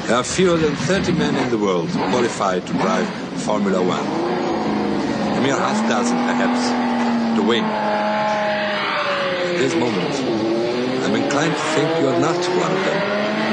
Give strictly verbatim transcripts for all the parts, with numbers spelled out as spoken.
There are fewer than thirty men in the world qualified to drive Formula One. A mere half dozen, perhaps, to win. At this moment, I'm inclined to think you're not one of them.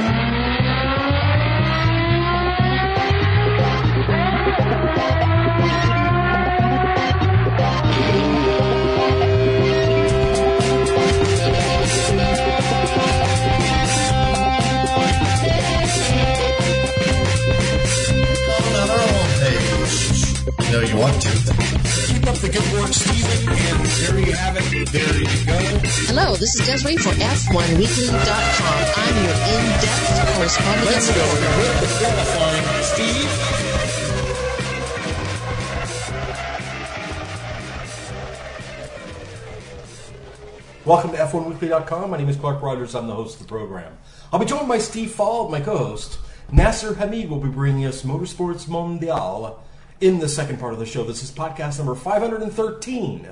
No, you want to. Keep up the good work, Stephen, and there you have it. There you go. Hello, this is Desiree for F one weekly dot com. I'm your in-depth correspondent. Let's go with the qualifying, Steve. Welcome to F one weekly dot com. My name is Clark Rogers. I'm the host of the program. I'll be joined by Steve Fall, my co-host. Nasser Hamid will be bringing us Motorsports Mondial in the second part of the show. This is podcast number five hundred thirteen,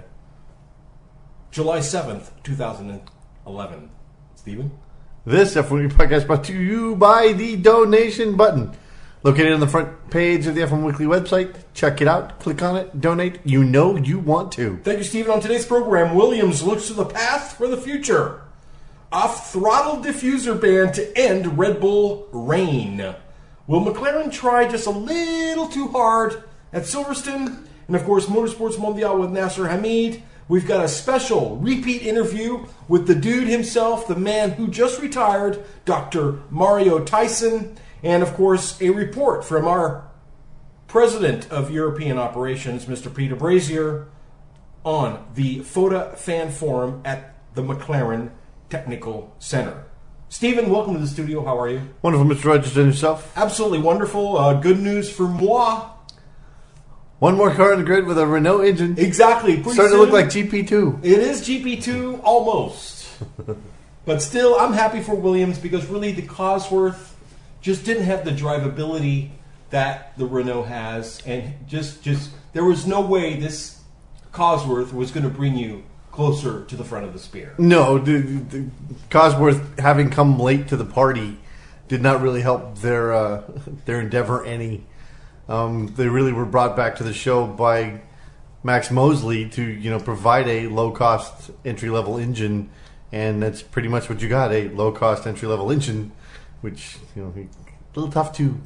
July seventh, twenty eleven. Stephen? This F one Weekly podcast brought to you by the donation button. Located on the front page of the F one Weekly website. Check it out. Click on it. Donate. You know you want to. Thank you, Stephen. On today's program, Williams looks to the path for the future. Off-throttle diffuser ban to end Red Bull reign. Will McLaren try just a little too hard at Silverstone? And of course, Motorsports Mondial with Nasser Hamid. We've got a special repeat interview with the dude himself, the man who just retired, Doctor Mario Tyson. And of course, a report from our president of European operations, Mister Peter Brazier, on the FOTA Fan Forum at the McLaren Technical Center. Stephen, welcome to the studio. How are you? Wonderful, Mister Rogers, and yourself? Absolutely wonderful. Uh, good news for moi. One more car on the grid with a Renault engine. Exactly. Pretty Starting soon, to look like G P two. It is G P two, almost. But still, I'm happy for Williams because really the Cosworth just didn't have the drivability that the Renault has. And just, just there was no way this Cosworth was going to bring you closer to the front of the spear. No, the, the Cosworth having come late to the party did not really help their uh, their endeavor any. Um, they really were brought back to the show by Max Mosley to you know provide a low cost entry level engine, and that's pretty much what you got, a low cost entry level engine, which you know a little tough to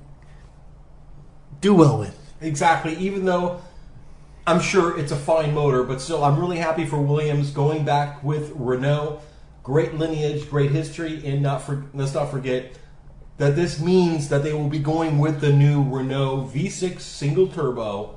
do well with. Exactly, even though I'm sure it's a fine motor, but still, I'm really happy for Williams going back with Renault. Great lineage, great history, and not for, let's not forget that this means that they will be going with the new Renault V six single turbo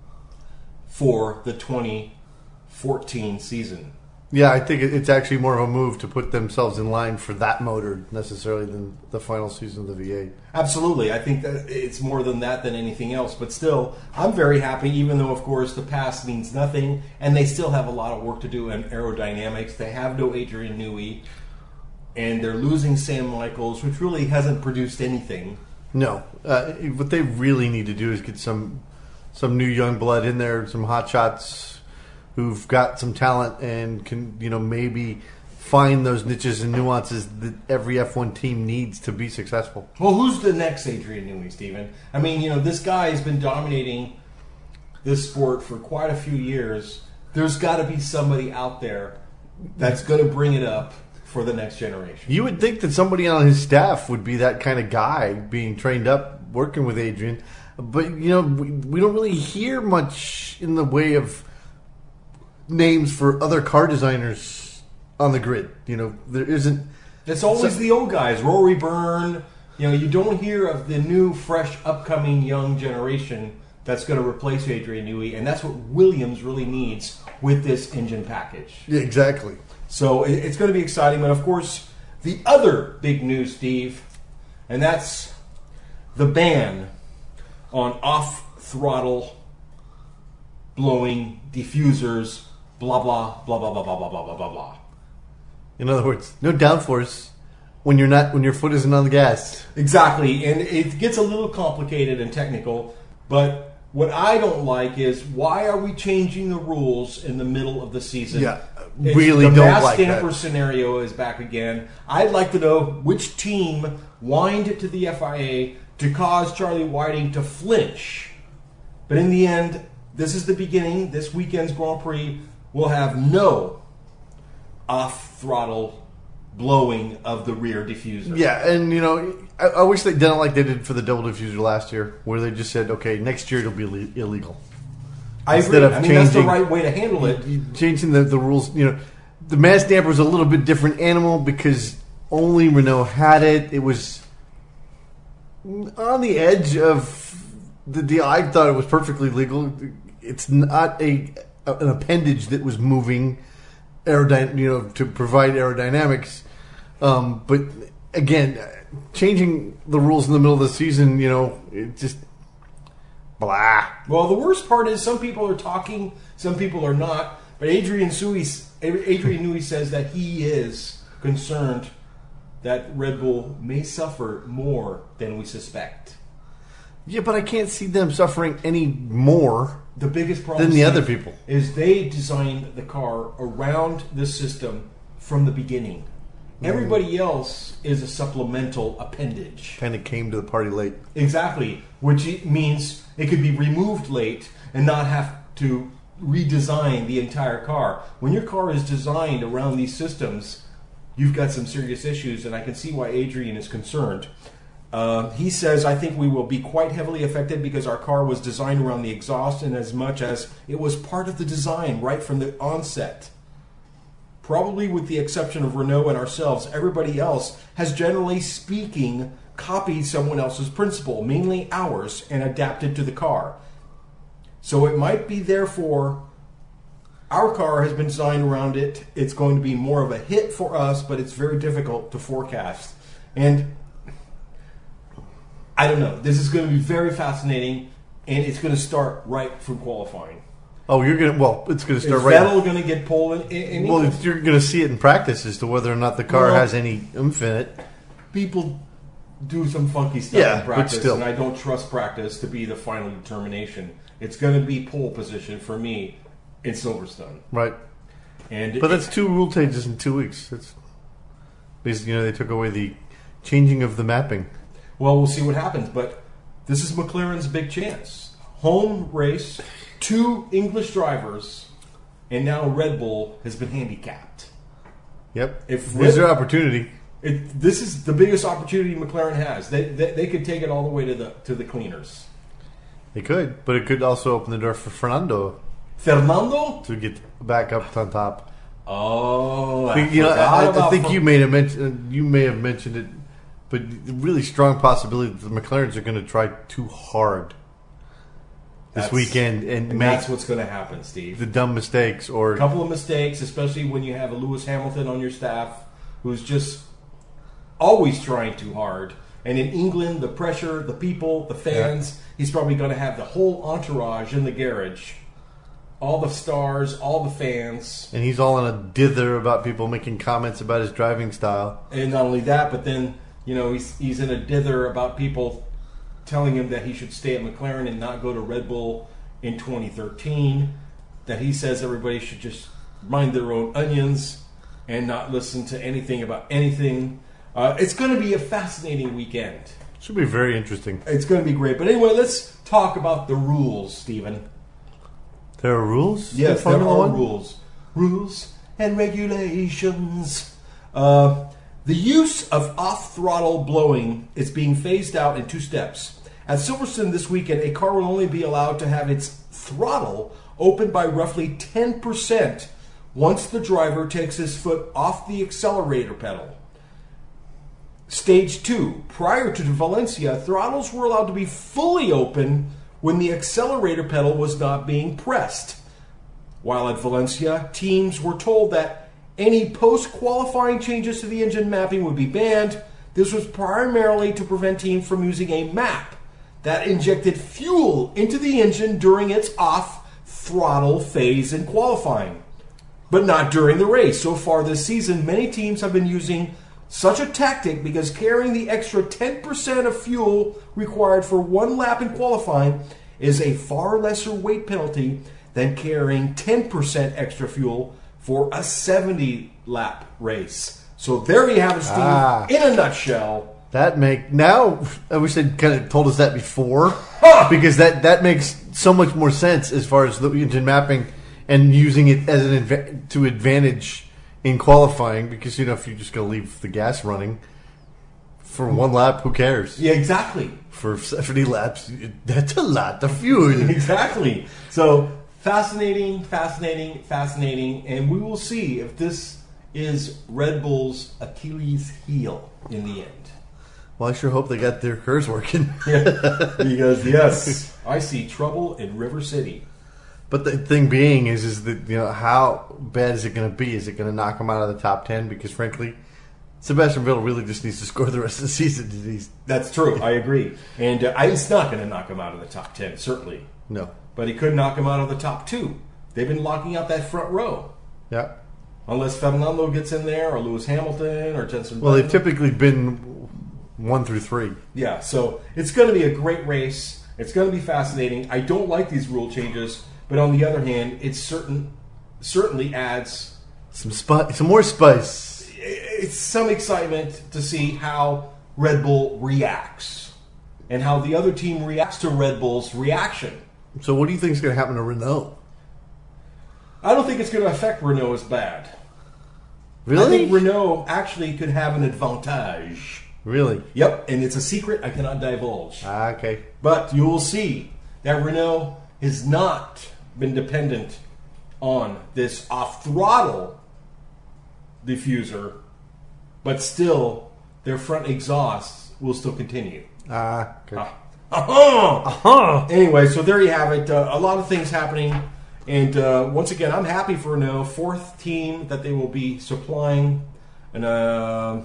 for the twenty fourteen season. Yeah, I think it's actually more of a move to put themselves in line for that motor necessarily than the final season of the V eight. Absolutely. I think that it's more than that than anything else. But still, I'm very happy, even though, of course, the past means nothing, and they still have a lot of work to do in aerodynamics. They have no Adrian Newey, and they're losing Sam Michaels, which really hasn't produced anything. No. Uh, what they really need to do is get some some new young blood in there, some hot shots who've got some talent and can, you know, maybe find those niches and nuances that every F one team needs to be successful. Well, who's the next Adrian Newey, Stephen? I mean, you know, this guy has been dominating this sport for quite a few years. There's got to be somebody out there that's going to bring it up for the next generation. You would think that somebody on his staff would be that kind of guy, being trained up, working with Adrian. But, you know, we, we don't really hear much in the way of names for other car designers on the grid. You know, there isn't. It's always so, the old guys, Rory Byrne. You know, you don't hear of the new, fresh, upcoming young generation that's going to replace Adrian Newey, and that's what Williams really needs with this engine package. Yeah, exactly. So it, it's going to be exciting. But of course, the other big news, Steve, and that's the ban on off-throttle blowing diffusers. Blah, blah, blah, blah, blah, blah, blah, blah, blah, blah. In other words, no downforce when you're not when your foot isn't on the gas. Exactly, and it gets a little complicated and technical, but what I don't like is why are we changing the rules in the middle of the season? Yeah, It's really the don't mass like damper that. scenario is back again. I'd like to know which team whined to the F I A to cause Charlie Whiting to flinch. But in the end, this is the beginning. This weekend's Grand Prix will have no off-throttle blowing of the rear diffuser. Yeah, and you know, I, I wish they'd done it like they did for the double diffuser last year, where they just said, okay, next year it'll be le- illegal. I Instead agree. of I mean, that's the changing- right way to handle it. Changing the, the rules, you know, the mass damper is a little bit different animal because only Renault had it. It was on the edge of the, the I thought it was perfectly legal. It's not a an appendage that was moving aerodyn- you know, to provide aerodynamics. Um, but again, changing the rules in the middle of the season, you know, it just blah. Well, the worst part is some people are talking, some people are not. But Adrian Newey, Adrian Newey says that he is concerned that Red Bull may suffer more than we suspect. Yeah, but I can't see them suffering any more The biggest problem than the Steve, other people. is they designed the car around the system from the beginning. Everybody else is a supplemental appendage. Kind of came to the party late. Exactly, which it means it could be removed late and not have to redesign the entire car. When your car is designed around these systems, you've got some serious issues, and I can see why Adrian is concerned. Uh, he says, I think we will be quite heavily affected because our car was designed around the exhaust in as much as it was part of the design right from the onset. Probably with the exception of Renault and ourselves, everybody else has, generally speaking, copied someone else's principle, mainly ours, and adapted to the car. So it might be, therefore, our car has been designed around it. It's going to be more of a hit for us, but it's very difficult to forecast. And I don't know. This is going to be very fascinating, and it's going to start right from qualifying. Oh, you're gonna. Well, it's gonna Is start right. Vettel going to get pulled in? in Well, it's, you're gonna see it in practice as to whether or not the car Well, has any oomph in it. people do some funky stuff Yeah, in but practice, still. and I don't trust practice to be the final determination. It's going to be pole position for me in Silverstone. Right. And But that's two rule changes in two weeks. It's basically, you know, they took away the changing of the mapping. Well, we'll see what happens, but this is McLaren's big chance. Home race, two English drivers, and now Red Bull has been handicapped. Yep. If There's Red- their opportunity. It, this is the biggest opportunity McLaren has. They, they they could take it all the way to the to the cleaners. They could, but it could also open the door for Fernando Fernando? to get back up on top. Oh, I, I think, you know, forgot I, I about think Fer- you may have mentioned you may have mentioned it, but the really strong possibility that the McLarens are going to try too hard this That's- weekend and, and make that's what's going to happen, Steve. the dumb mistakes. A Or couple of mistakes, especially when you have a Lewis Hamilton on your staff who's just always trying too hard. And in England, the pressure, the people, the fans, he's probably going to have the whole entourage in the garage. All the stars, all the fans. and he's all in a dither about people making comments about his driving style. And not only that, but then, you know, he's, he's in a dither about people telling him that he should stay at McLaren and not go to Red Bull in twenty thirteen. That he says everybody should just mind their own onions and not listen to anything about anything. Uh, it's going to be a fascinating weekend. Should be very interesting. It's going to be great. But anyway, let's talk about the rules, Stephen. There are rules. Yes, in there Formula are One? rules. Rules and regulations. Uh, the use of off-throttle blowing is being phased out in two steps. At Silverstone this weekend, a car will only be allowed to have its throttle opened by roughly ten percent once the driver takes his foot off the accelerator pedal. Stage two, prior to Valencia, throttles were allowed to be fully open when the accelerator pedal was not being pressed. While at Valencia, teams were told that any post-qualifying changes to the engine mapping would be banned. This was primarily to prevent teams from using a map that injected fuel into the engine during its off-throttle phase in qualifying, but not during the race. So far this season, many teams have been using such a tactic because carrying the extra ten percent of fuel required for one lap in qualifying is a far lesser weight penalty than carrying ten percent extra fuel for a seventy lap race. So there you have it, Steve. Ah. In a nutshell, That make now. I wish they'd kind of told us that before, because that, that makes so much more sense as far as the engine mapping and using it as an adva- to advantage in qualifying. Because you know, if you're just going to leave the gas running for one lap, who cares? Yeah, exactly. For seventy laps, that's a lot of fuel. Exactly. So fascinating, fascinating, fascinating, and we will see if this is Red Bull's Achilles heel in the end. Well, I sure hope they got their curves working. Yeah, because yes, I see trouble in River City. But the thing being is, is that you know how bad is it going to be? Is it going to knock them out of the top ten? Because frankly, Sebastian Vettel really just needs to score the rest of the season. He's, That's true. I agree, and uh, it's not going to knock him out of the top ten, certainly. no, But he could knock him out of the top two. They've been locking out that front row, yeah. unless Fernando gets in there, or Lewis Hamilton, or Jensen. Well, they've Button. typically been one through three. Yeah, so it's going to be a great race. It's going to be fascinating. I don't like these rule changes, but on the other hand, it certain certainly adds Some spice, some more spice. it's some excitement to see how Red Bull reacts and how the other team reacts to Red Bull's reaction. So, what do you think is going to happen to Renault? I don't think it's going to affect Renault as bad. Really? I think Renault actually could have an advantage. Really? Yep, and it's a secret I cannot divulge. Ah, okay. But you will see that Renault has not been dependent on this off-throttle diffuser, but still their front exhausts will still continue. Ah, okay. Ah. Uh-huh. Uh-huh. Anyway, so there you have it. Uh, a lot of things happening. And uh, once again, I'm happy for Renault. Fourth team that they will be supplying. And uh,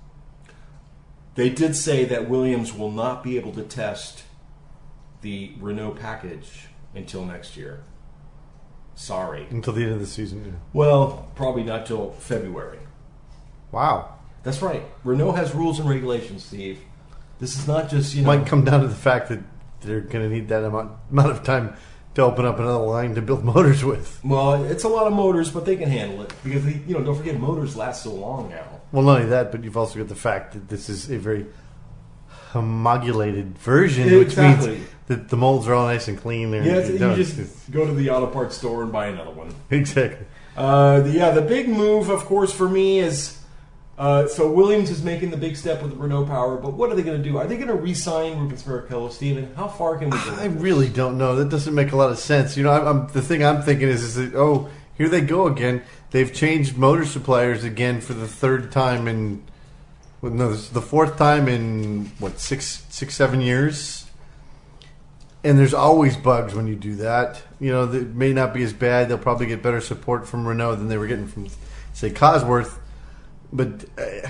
they did say that Williams will not be able to test the Renault package until next year. Sorry. Until the end of the season. Yeah. Well, probably not till February. Wow. That's right. Renault has rules and regulations, Steve. This is not just, you know... Might come down to the fact that they're going to need that amount, amount of time to open up another line to build motors with. Well, it's a lot of motors, but they can handle it. Because, they, you know, don't forget, motors last so long now. Well, not only that, but you've also got the fact that this is a very homogulated version, Exactly. which means that the molds are all nice and clean. They're, Yeah, they're you done. just go to the auto parts store and buy another one. Exactly. Uh, the, yeah, the big move, of course, for me is... Uh, so Williams is making the big step with the Renault Power, but what are they going to do? Are they going to re-sign Rubens Barrichello, Steven? How far can we go? I really don't know. That doesn't make a lot of sense. You know, I'm, I'm, the thing I'm thinking is, is that, oh, here they go again. They've changed motor suppliers again for the third time in, well, no, this is the fourth time in, what, six, six, seven years? And there's always bugs when you do that. You know, it may not be as bad. They'll probably get better support from Renault than they were getting from, say, Cosworth. But uh,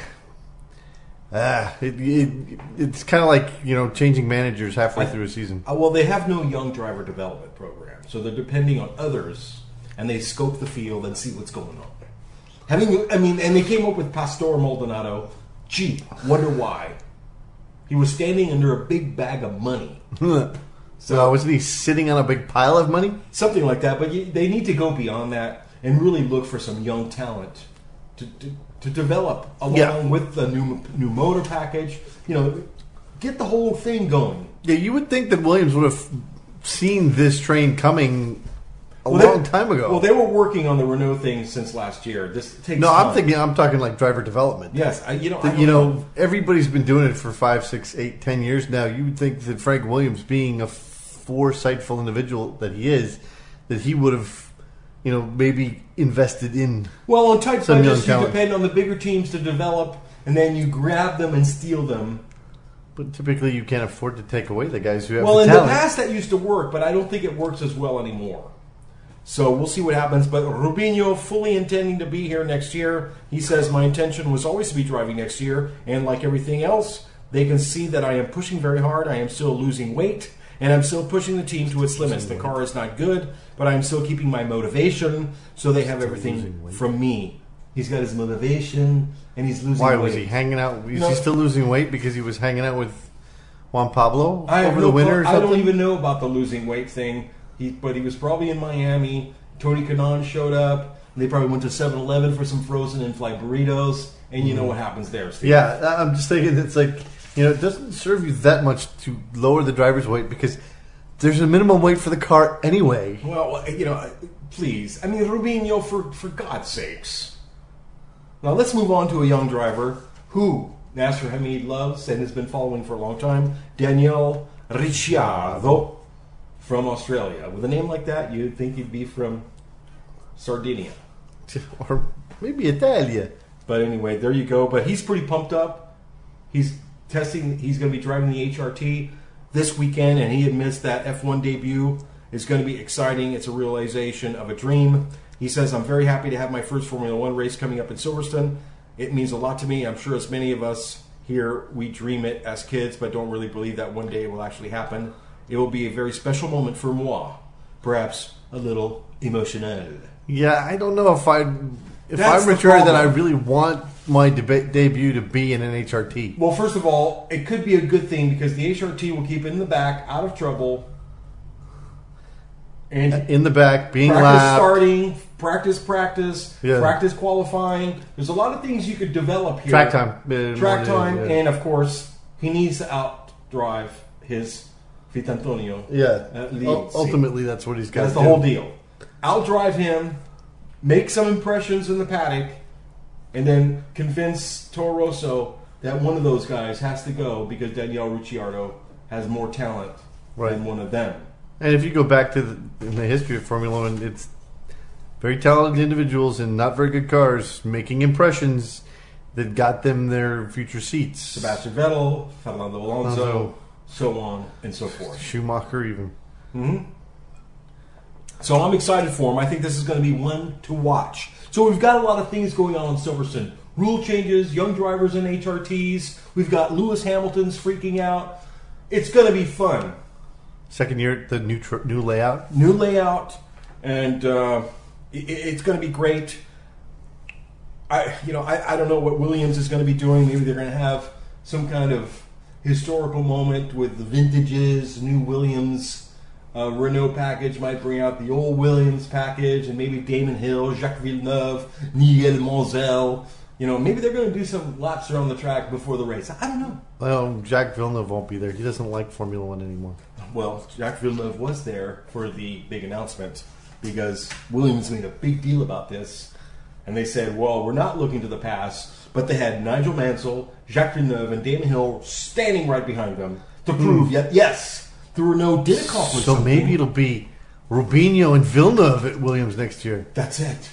ah, it, it, it's kind of like, you know, changing managers halfway I- through a season. Uh, well, they have no young driver development program, so they're depending on others, and they scope the field and see what's going on. Having, I mean, and they came up with Pastor Maldonado. Gee, wonder why? He was standing under a big bag of money, So wasn't he sitting on a big pile of money? something like that. But you, they need to go beyond that and really look for some young talent to to, to develop along Yeah. with the new new motor package. You know, get the whole thing going. Yeah, you would think that Williams would have seen this train coming a Well, long they- time ago. Well, they were working on the Renault thing since last year. This takes no, time. I'm thinking, I'm talking like driver development. Yes, I, you know, I That, don't you know, everybody's been doing it for five, six, eight, ten years now. You would think that Frank Williams, being a foresightful individual that he is, that he would have, you know, maybe invested in. Well, on tight Some young budgets, you talent. depend on the bigger teams to develop, and then you grab them and steal them. But typically, you can't afford to take away the guys who have Well, the in talent. the past, that used to work, but I don't think it works as well anymore. So we'll see what happens. But Rubinho fully intending to be here next year. He says, my intention was always to be driving next year, and like everything else, they can see that I am pushing very hard. I am still losing weight, and I'm still pushing the team to its limits. The car is not good, but I'm still keeping my motivation, so they have everything from me. He's got his motivation, and he's losing Why weight. was he hanging out? Is No. he still losing weight because he was hanging out with Juan Pablo I have over no the winter? clue. Or I something? don't even know about the losing weight thing. He, but he was probably in Miami. Tony Kanaan showed up. And they probably went to seven eleven for some frozen in-flight burritos. And you know what happens there, Steve. Yeah, I'm just thinking it's like You know, it doesn't serve you that much to lower the driver's weight because there's a minimum weight for the car anyway. Well, you know, please. I mean, Rubinho, for, for God's sakes. Now, let's move on to a young driver who Nasser Hamid loves and has been following for a long time, Daniel Ricciardo from Australia. With a name like that, you'd think he'd be from Sardinia. Or maybe Italia. But anyway, there you go. But he's pretty pumped up. He's testing, he's going to be driving the H R T this weekend, and he admits that F one debut is going to be exciting. It's a realization of a dream. He says, I'm very happy to have my first Formula One race coming up in Silverstone. It means a lot to me. I'm sure as many of us here, we dream it as kids, but don't really believe that one day it will actually happen. It will be a very special moment for moi. Perhaps a little emotional. Yeah, I don't know if I, if That's I'm the mature that I problem. really want my deba- debut to be in an H R T. Well, first of all, it could be a good thing because the H R T will keep it in the back, out of trouble. And In the back, being practice lapped. starting, practice, practice, Yeah. practice qualifying. There's a lot of things you could develop here. Track time. Uh, Track more, time, yeah. and of course, he needs to outdrive his Vitantonio. Yeah. Uh, lead. U- ultimately, that's what he's got That's to the do. whole deal. Outdrive him, make some impressions in the paddock, and then convince Toro Rosso that one of those guys has to go because Daniel Ricciardo has more talent Right. than one of them. And if you go back to the, in the history of Formula One, it's very talented individuals in not very good cars making impressions that got them their future seats. Sebastian Vettel, Fernando Alonso, Alonso. so on and so forth. Schumacher even. hmm So I'm excited for him. I think this is going to be one to watch. So we've got a lot of things going on in Silverstone. Rule changes, young drivers in H R Ts. We've got Lewis Hamilton's freaking out. It's going to be fun. Second year, the new tr- new layout. New layout, and uh, it, it's going to be great. I, you know, I, I don't know what Williams is going to be doing. Maybe they're going to have some kind of historical moment with the vintages, new Williams. Uh, Renault package might bring out the old Williams package, and maybe Damon Hill, Jacques Villeneuve, Nigel Mansell. You know, maybe they're going to do some laps around the track before the race. I don't know. Well, Jacques Villeneuve won't be there. He doesn't like Formula One anymore. Well, Jacques Villeneuve was there for the big announcement because Williams made a big deal about this. And they said, well, we're not looking to the past, but they had Nigel Mansell, Jacques Villeneuve, and Damon Hill standing right behind them to prove, yet, yes, the Renault did accomplish So something. maybe it'll be Rubinho and Villeneuve at Williams next year. That's it.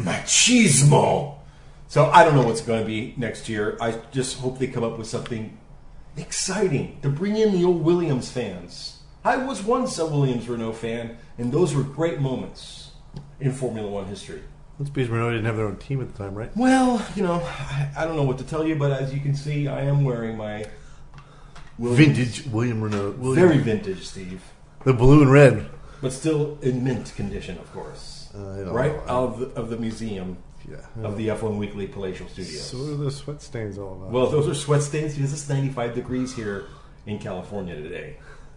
Machismo. So I don't know what's going to be next year. I just hope they come up with something exciting to bring in the old Williams fans. I was once a Williams Renault fan, and those were great moments in Formula One history. That's because Renault didn't have their own team at the time, right? Well, you know, I, I don't know what to tell you, but as you can see, I am wearing my Williams. Vintage William Renault. William. Very vintage, Steve. The blue and red. But still in mint condition, of course. Uh, I don't right know. out of the, of the museum Yeah. of the F one Weekly Palatial Studios. So what are the sweat stains all about? Well, those are sweat stains because it's ninety-five degrees here in California today.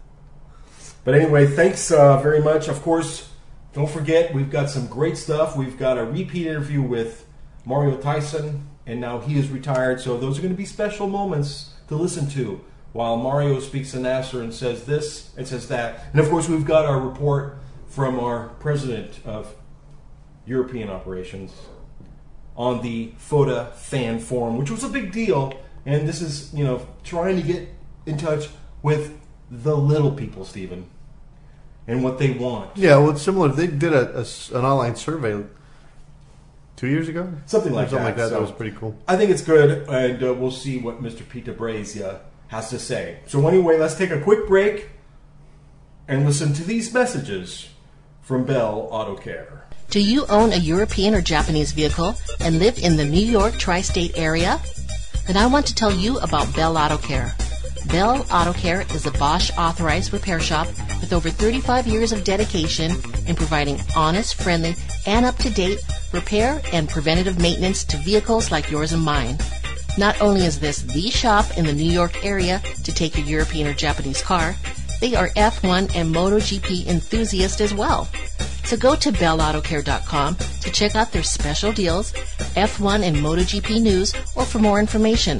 But anyway, thanks uh, very much. Of course, don't forget, we've got some great stuff. We've got a repeat interview with Mario Tyson, and now he is retired. So those are going to be special moments to listen to while Mario speaks to Nasser and says this and says that. And of course, we've got our report from our president of European operations on the FOTA fan forum, which was a big deal. And this is, you know, trying to get in touch with the little people, Stephen, and what they want. Yeah, well, it's similar. They did a, a s- an online survey two years ago, Something like Or something that. like that. So That was pretty cool. I think it's good, and uh, we'll see what Mister Peter Brazia has to say. So anyway, let's take a quick break and listen to these messages from Bell Auto Care. Do you own a European or Japanese vehicle and live in the New York tri-state area? Then I want to tell you about Bell Auto Care. Bell Auto Care is a Bosch authorized repair shop with over thirty-five years of dedication in providing honest, friendly, and up-to-date repair and preventative maintenance to vehicles like yours and mine. Not only is this the shop in the New York area to take your European or Japanese car, they are F one and MotoGP enthusiasts as well. So go to bell auto care dot com to check out their special deals, F one and MotoGP news, or for more information.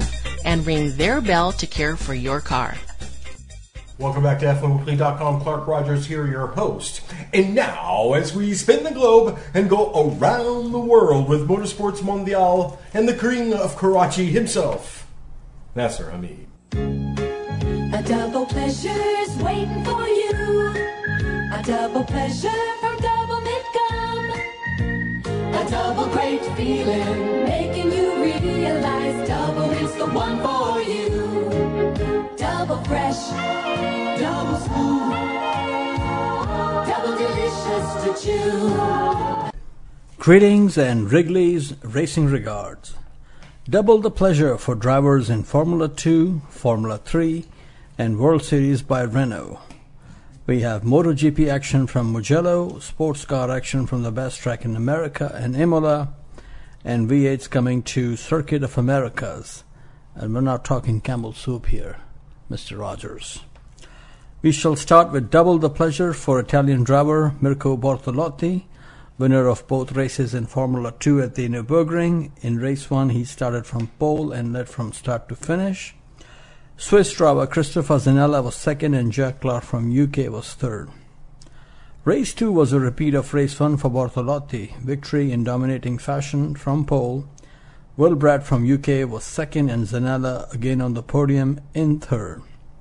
and ring their bell to care for your car. Welcome back to F one Weekly dot com. Clark Rogers here, your host. And now, as we spin the globe and go around the world with Motorsports Mondial and the King of Karachi himself, Nasser Hamid. A double pleasure's waiting for you. A double pleasure from Double Midgum. A double great feeling, making you realize double is the one for you. Double fresh, double smooth, double delicious to chew. Greetings and Wrigley's racing regards. Double the pleasure for drivers in Formula two, Formula three, and World Series by Renault. We have MotoGP action from Mugello, sports car action from the best track in America and Imola, and V eight's coming to Circuit of Americas. And we're not talking Campbell soup here, Mister Rogers. We shall start with double the pleasure for Italian driver Mirko Bortolotti, winner of both races in Formula two at the Nürburgring. In race one, he started from pole and led from start to finish. Swiss driver Christopher Zanella was second and Jack Clark from U K was third. Race two was a repeat of race one for Bortolotti. Victory in dominating fashion from pole. Will Brad from U K was second and Zanella again on the podium in third.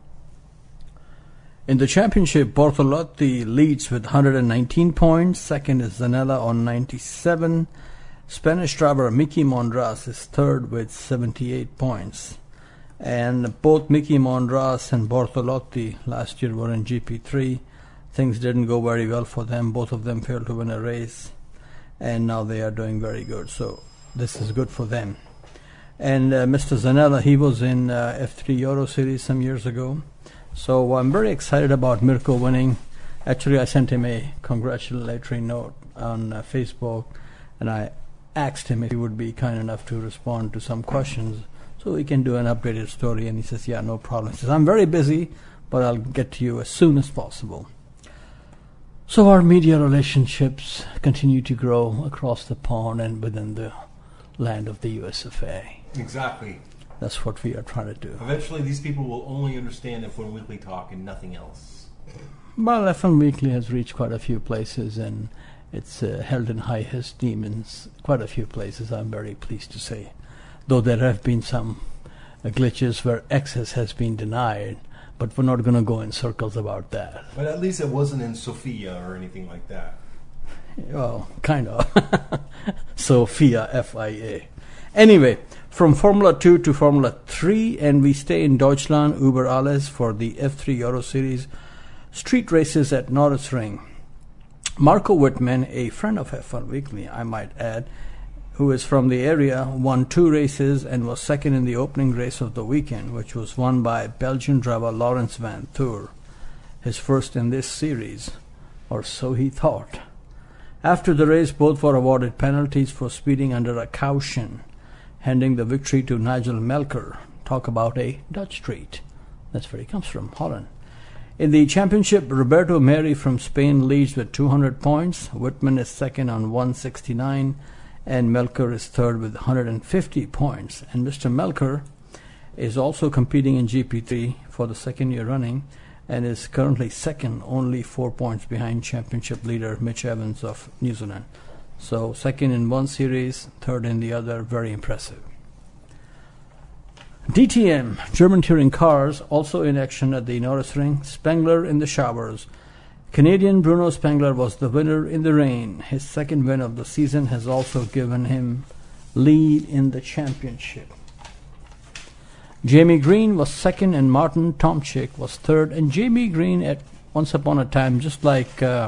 In the championship, Bortolotti leads with one hundred nineteen points. Second is Zanella on ninety-seven. Spanish driver Mickey Mondras is third with seventy-eight points. And both Mickey Mondras and Bortolotti last year were in G P three. Things didn't go very well for them. Both of them failed to win a race. And now they are doing very good. So this is good for them. And uh, Mister Zanella, he was in uh, F three Euro Series some years ago. So I'm very excited about Mirko winning. Actually, I sent him a congratulatory note on uh, Facebook. And I asked him if he would be kind enough to respond to some questions so we can do an updated story. And he says, yeah, no problem. He says, I'm very busy, but I'll get to you as soon as possible. So our media relationships continue to grow across the pond and within the land of the U S F A. Exactly. That's what we are trying to do. Eventually, these people will only understand F one Weekly Talk and nothing else. Well, F one Weekly has reached quite a few places, and it's uh, held in high esteem in quite a few places, I'm very pleased to say. Though there have been some uh, glitches where access has been denied, but we're not going to go in circles about that. But at least it wasn't in Sofia or anything like that. Well, kind of. Sofia, F I A. Anyway, from Formula two to Formula three, and we stay in Deutschland, über alles, for the F three Euro Series street races at Nürburgring. Marco Wittmann, a friend of F one Weekly, I might add, who is from the area, won two races and was second in the opening race of the weekend, which was won by Belgian driver Laurens van Thur, his first in this series, or so he thought. After the race, both were awarded penalties for speeding under a caution, handing the victory to Nigel Melker. Talk about a Dutch treat. That's where he comes from, Holland. In the championship, Roberto Meri from Spain leads with two hundred points. Wittmann is second on one sixty-nine, and Melker is third with one hundred fifty points. And Mister Melker is also competing in G P three for the second year running, and is currently second, only four points behind championship leader Mitch Evans of New Zealand. So second in one series, third in the other, very impressive. D T M, German touring cars, also in action at the Nürburgring. Spengler in the showers. Canadian Bruno Spengler was the winner in the rain. His second win of the season has also given him lead in the championship. Jamie Green was second and Martin Tomczyk was third. And Jamie Green, at once upon a time, just like uh,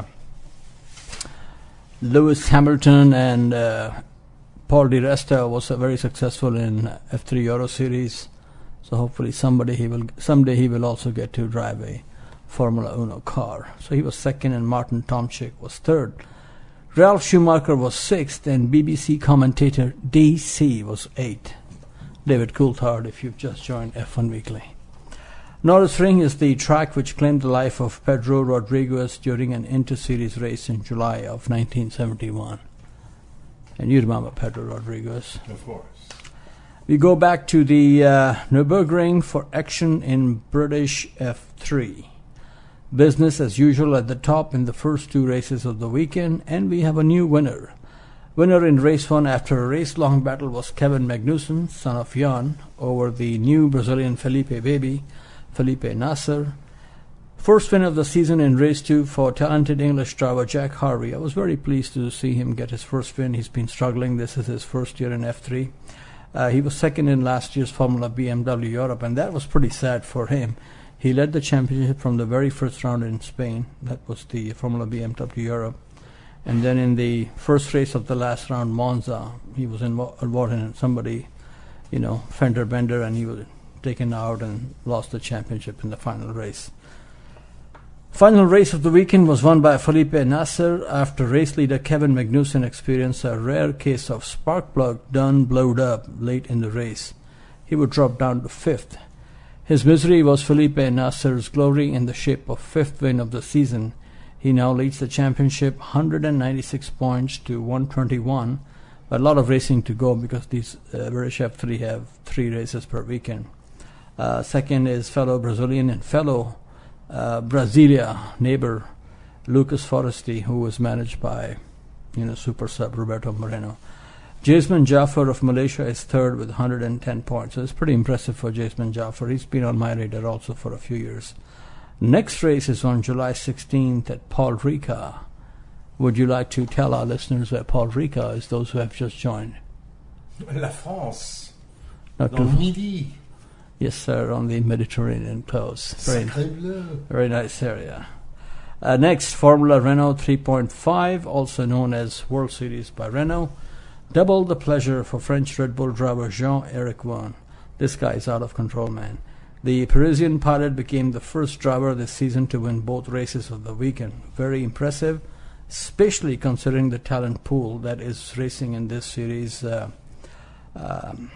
Lewis Hamilton and uh, Paul Di Resta, was uh, very successful in F three Euro Series. So hopefully somebody he will someday he will also get to drive a Formula Uno car. So he was second and Martin Tomczyk was third. Ralf Schumacher was sixth and B B C commentator D C was eighth. David Coulthard, if you've just joined F one Weekly. Nürburgring is the track which claimed the life of Pedro Rodriguez during an inter-series race in July of nineteen seventy-one. And you remember Pedro Rodriguez. Of course. We go back to the uh, Nürburgring for action in British F three. Business as usual at the top in the first two races of the weekend, and we have a new winner. Winner in race one after a race-long battle was Kevin Magnussen, son of Jan, over the new Brazilian Felipe baby, Felipe Nasser. First win of the season in race two for talented English driver Jack Harvey. I was very pleased to see him get his first win. He's been struggling. This is his first year in F three. Uh, he was second in last year's Formula B M W Europe, and that was pretty sad for him. He led the championship from the very first round in Spain. That was the Formula B M W Europe. And then in the first race of the last round, Monza, he was invo- involved in somebody, you know, fender bender, and he was taken out and lost the championship in the final race. Final race of the weekend was won by Felipe Nasser after race leader Kevin Magnussen experienced a rare case of spark plug done blowed up late in the race. He would drop down to fifth. His misery was Felipe Nasser's glory in the shape of fifth win of the season. He now leads the championship one hundred ninety-six points to one hundred twenty-one, but a lot of racing to go because these uh, British F three have three races per weekend. Uh, second is fellow Brazilian and fellow uh, Brasilia neighbor Lucas Foresti, who was managed by, you know, super sub Roberto Moreno. Jasmine Jaffer of Malaysia is third with one hundred ten points. So it's pretty impressive for Jasmine Jaffer. He's been on my radar also for a few years. Next race is on July sixteenth at Paul Ricard. Would you like to tell our listeners where Paul Ricard is, those who have just joined? La France. Not Dans too- le Midi. Yes, sir, on the Mediterranean coast. Very, Sacré bleu. very nice area. Uh, next, Formula Renault three point five, also known as World Series by Renault. Double the pleasure for French Red Bull driver Jean-Eric Vergne. This guy is out of control, man. The Parisian pilot became the first driver this season to win both races of the weekend. Very impressive, especially considering the talent pool that is racing in this series uh, um,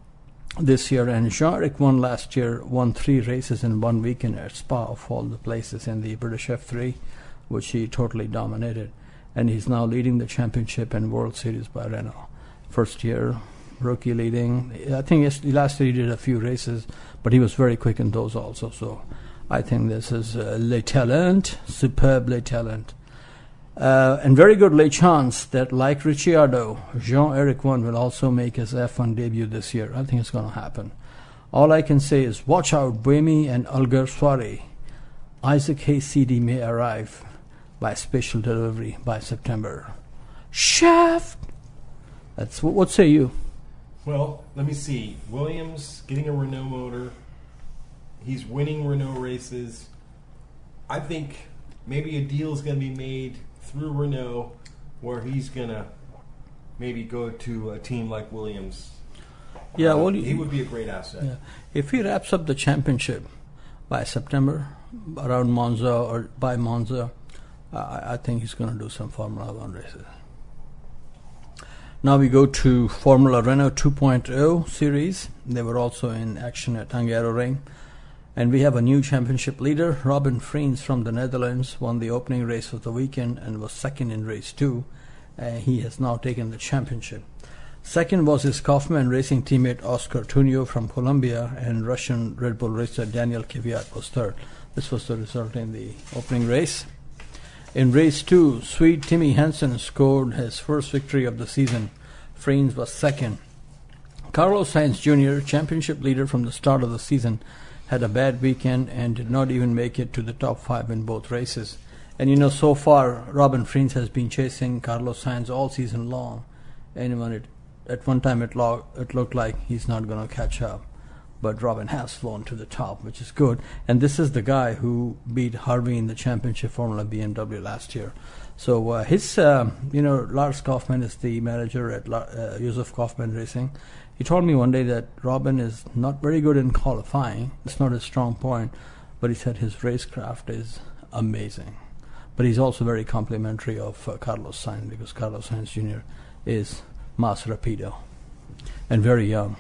this year. And Jean-Eric won last year, won three races in one weekend at Spa, of all the places in the British F three, which he totally dominated. And he's now leading the championship and World Series by Renault. First year, rookie leading. I think yes, last year he did a few races, but he was very quick in those also. So I think this is uh, Le Talent, superb Le Talent. Uh, and very good Le Chance that, like Ricciardo, Jean-Eric Vergne will also make his F one debut this year. I think it's going to happen. All I can say is watch out, Buemi and Alguersuari. Isaac Hayes-C D may arrive by special delivery by September. Shaft! That's what, what say you? Well, let me see. Williams getting a Renault motor. He's winning Renault races. I think maybe a deal is going to be made through Renault where he's going to maybe go to a team like Williams. Yeah, Uh, well, he would be a great asset. Yeah. If he wraps up the championship by September, around Monza or by Monza, uh, I think he's going to do some Formula One races. Now we go to Formula Renault two point oh series. They were also in action at Hungaroring. And we have a new championship leader. Robin Freins from the Netherlands won the opening race of the weekend and was second in race two. Uh, he has now taken the championship. Second was his Kaufman Racing teammate Oscar Tunio from Colombia, and Russian Red Bull racer Daniel Kvyat was third. This was the result in the opening race. In race two, Swede Timmy Hansen scored his first victory of the season. Freins was second. Carlos Sainz Junior, championship leader from the start of the season, had a bad weekend and did not even make it to the top five in both races. And you know, so far, Robin Freins has been chasing Carlos Sainz all season long. And when it, at one time it, lo- it looked like he's not going to catch up. But Robin has flown to the top, which is good. And this is the guy who beat Harvey in the championship Formula B M W last year. So uh, his, uh, you know, Lars Kaufmann is the manager at La- uh, Josef Kaufmann Racing. He told me one day that Robin is not very good in qualifying. It's not his strong point. But he said his racecraft is amazing. But he's also very complimentary of uh, Carlos Sainz, because Carlos Sainz Junior is mas rapido and very young.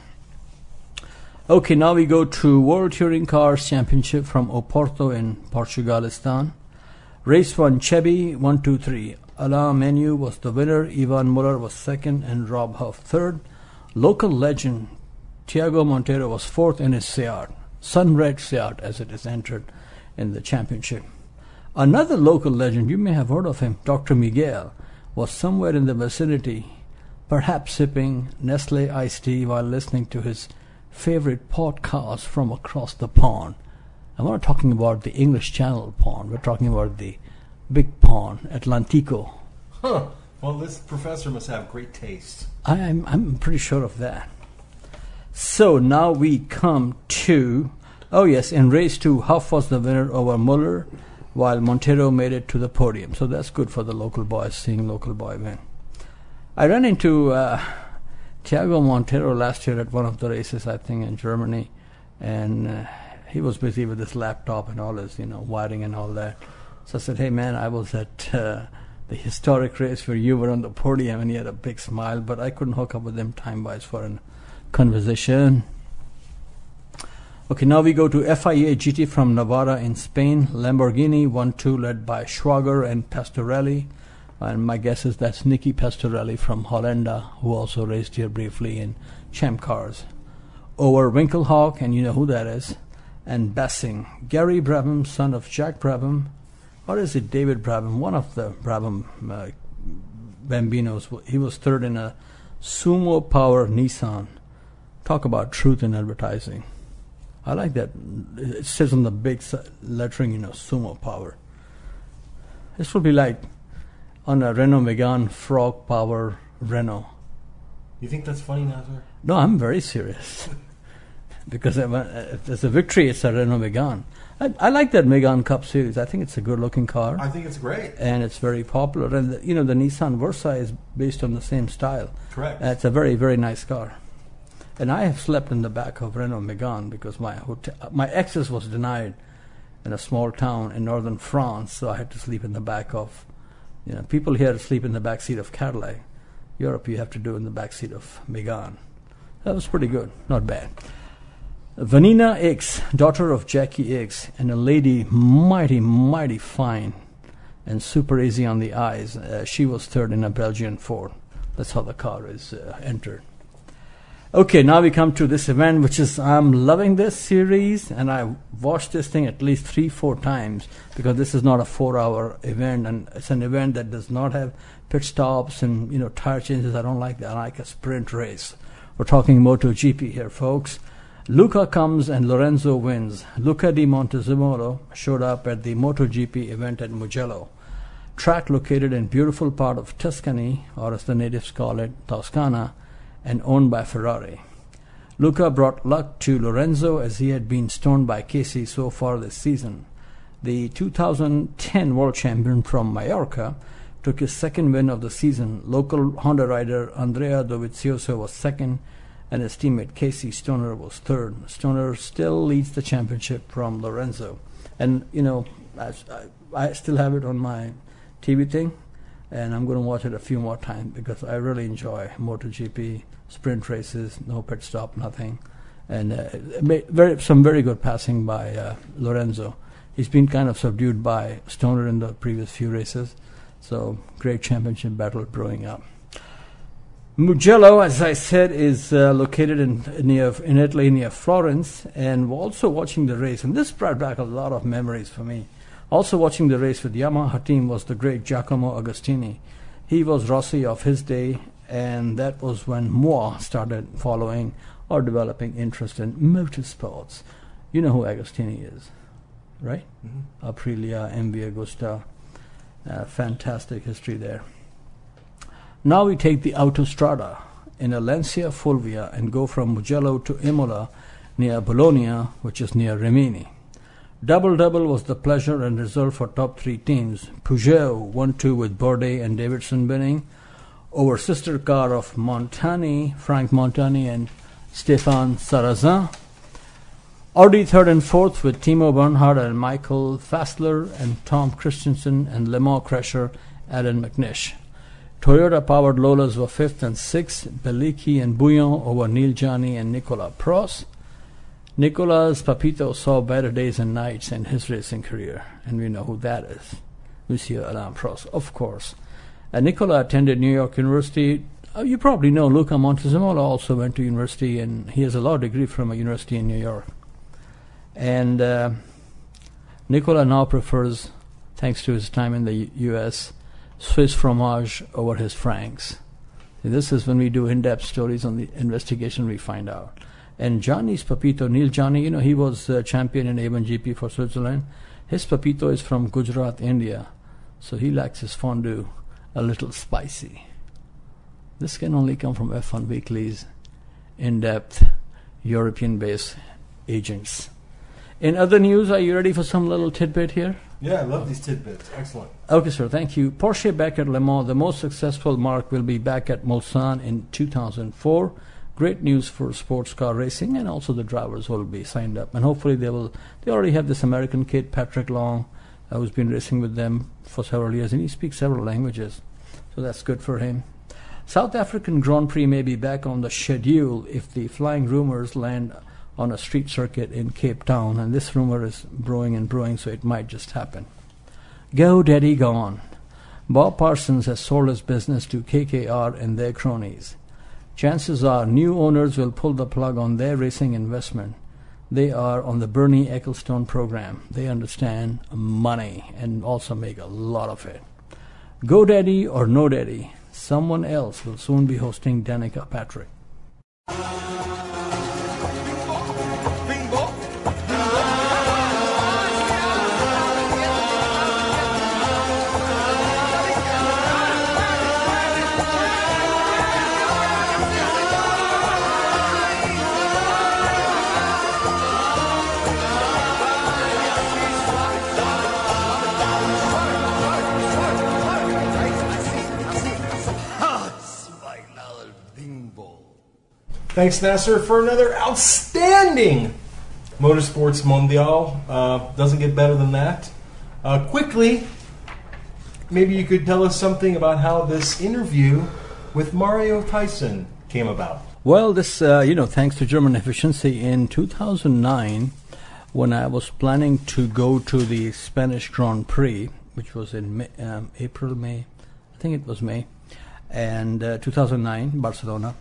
Okay, now we go to World Touring Cars Championship from Oporto in Portugalistan. Race one, Chevy, one, two, three. Alain Menu was the winner, Ivan Muller was second, and Rob Huff third. Local legend Tiago Montero was fourth in his Seat, Sunred Seat, as it is entered in the championship. Another local legend, you may have heard of him, Doctor Miguel, was somewhere in the vicinity, perhaps sipping Nestle iced tea while listening to his favorite podcast from across the pond. I'm not talking about the English Channel pond. We're talking about the big pond, Atlantico. Huh. Well, this professor must have great taste. I'm, I'm pretty sure of that. So now we come to, oh yes, in race two, Huff was the winner over Muller, while Montero made it to the podium. So that's good for the local boys, seeing local boy win. I ran into uh, Tiago Montero last year at one of the races, I think, in Germany, and uh, he was busy with his laptop and all his, you know, wiring and all that. So I said, hey man, I was at uh, the historic race where you were on the podium, and he had a big smile, but I couldn't hook up with him time-wise for a conversation. Okay, now we go to F I A G T from Navarra in Spain. Lamborghini one two led by Schwager and Pastorelli. And my guess is that's Nicky Pastorelli from Hollanda, who also raced here briefly in Champ Cars. Over Winkelhawk, and you know who that is, and Bassing. Gary Brabham, son of Jack Brabham, or is it David Brabham? One of the Brabham uh, Bambinos. He was third in a Sumo Power Nissan. Talk about truth in advertising. I like that. It says on the big lettering, you know, Sumo Power. This would be like on a Renault Megane Frog Power Renault. You think that's funny, Nazar? No, I'm very serious. Because if there's a victory, it's a Renault Megane. I, I like that Megane Cup series. I think it's a good-looking car. I think it's great. And it's very popular. And, the, you know, the Nissan Versa is based on the same style. Correct. Uh, it's a very, very nice car. And I have slept in the back of Renault Megane because my hotel, my access was denied in a small town in northern France, so I had to sleep in the back of, you know, people here sleep in the back seat of Cadillac. Europe, you have to do in the back seat of Megane. That was pretty good, not bad. Vanina X, daughter of Jackie X, and a lady mighty, mighty fine and super easy on the eyes. Uh, she was third in a Belgian Ford. That's how the car is uh, entered. Okay, now we come to this event, which is, I'm loving this series, and I watched this thing at least three, four times, because this is not a four-hour event, and it's an event that does not have pit stops and, you know, tire changes. I don't like that. I like a sprint race. We're talking MotoGP here, folks. Luca comes and Lorenzo wins. Luca di Montezemolo showed up at the MotoGP event at Mugello. Track located in beautiful part of Tuscany, or as the natives call it, Toscana, and owned by Ferrari. Luca brought luck to Lorenzo as he had been stoned by Casey so far this season. The two thousand ten world champion from Mallorca took his second win of the season. Local Honda rider Andrea Dovizioso was second, and his teammate Casey Stoner was third. Stoner still leads the championship from Lorenzo. And, you know, I, I still have it on my T V thing, and I'm going to watch it a few more times because I really enjoy MotoGP sprint races, no pit stop, nothing, and uh, very some very good passing by uh, Lorenzo. He's been kind of subdued by Stoner in the previous few races, so great championship battle brewing up. Mugello, as I said, is uh, located in near in Italy, near Florence, and we're also watching the race, and this brought back a lot of memories for me. Also watching the race with Yamaha team was the great Giacomo Agostini. He was Rossi of his day, and that was when M O A started following or developing interest in motorsports. You know who Agostini is, right? Mm-hmm. Aprilia, M V Agusta, uh, fantastic history there. Now we take the Autostrada in a Lancia Fulvia and go from Mugello to Imola near Bologna, which is near Rimini. Double-double was the pleasure and result for top three teams. Peugeot one two with Bourdais and Davidson winning over sister car of Montani, Frank Montani and Stéphane Sarrazin. Audi third and fourth with Timo Bernhard and Michael Fassler and Tom Christensen and Le Mans crasher Alan McNish. Toyota-powered Lolas were fifth and sixth, Bellicchi and Bouillon over Neil Jani and Nicolas Prost. Nicolas Papito saw better days and nights in his racing career, and we know who that is. Monsieur Alain Prost, of course. And Nicolas attended New York University, Uh, you probably know Luca Montezemolo also went to university, and he has a law degree from a university in New York. And uh, Nicola now prefers, thanks to his time in the U- U.S., Swiss fromage over his franks. See, this is when we do in-depth stories on the investigation we find out. And Gianni's Papito, Neil Gianni, you know, he was uh, champion in A one G P for Switzerland. His Papito is from Gujarat, India. So he likes his fondue a little spicy. This can only come from F one Weekly's in-depth European-based agents. In other news, are you ready for some little tidbit here? Yeah, I love these tidbits. Excellent. Okay, sir, thank you. Porsche back at Le Mans. The most successful Mark will be back at Mulsanne in two thousand four. Great news for sports car racing, and also the drivers will be signed up. And hopefully they will. They already have this American kid, Patrick Long, uh, who's been racing with them for several years, and he speaks several languages. So that's good for him. South African Grand Prix may be back on the schedule if the flying rumors land on a street circuit in Cape Town, and this rumor is brewing and brewing, so it might just happen. Go Daddy gone. Bob Parsons has sold his business to K K R and their cronies. Chances are new owners will pull the plug on their racing investment. They are on the Bernie Ecclestone program. They understand money and also make a lot of it. Go Daddy or no Daddy, someone else will soon be hosting Danica Patrick. Thanks, Nasser, for another outstanding Motorsports Mondial. Uh, doesn't get better than that. Uh, quickly, maybe you could tell us something about how this interview with Mario Tyson came about. Well, this, uh, you know, thanks to German efficiency, in two thousand nine, when I was planning to go to the Spanish Grand Prix, which was in May, um, April, May, I think it was May, and uh, two thousand nine, Barcelona.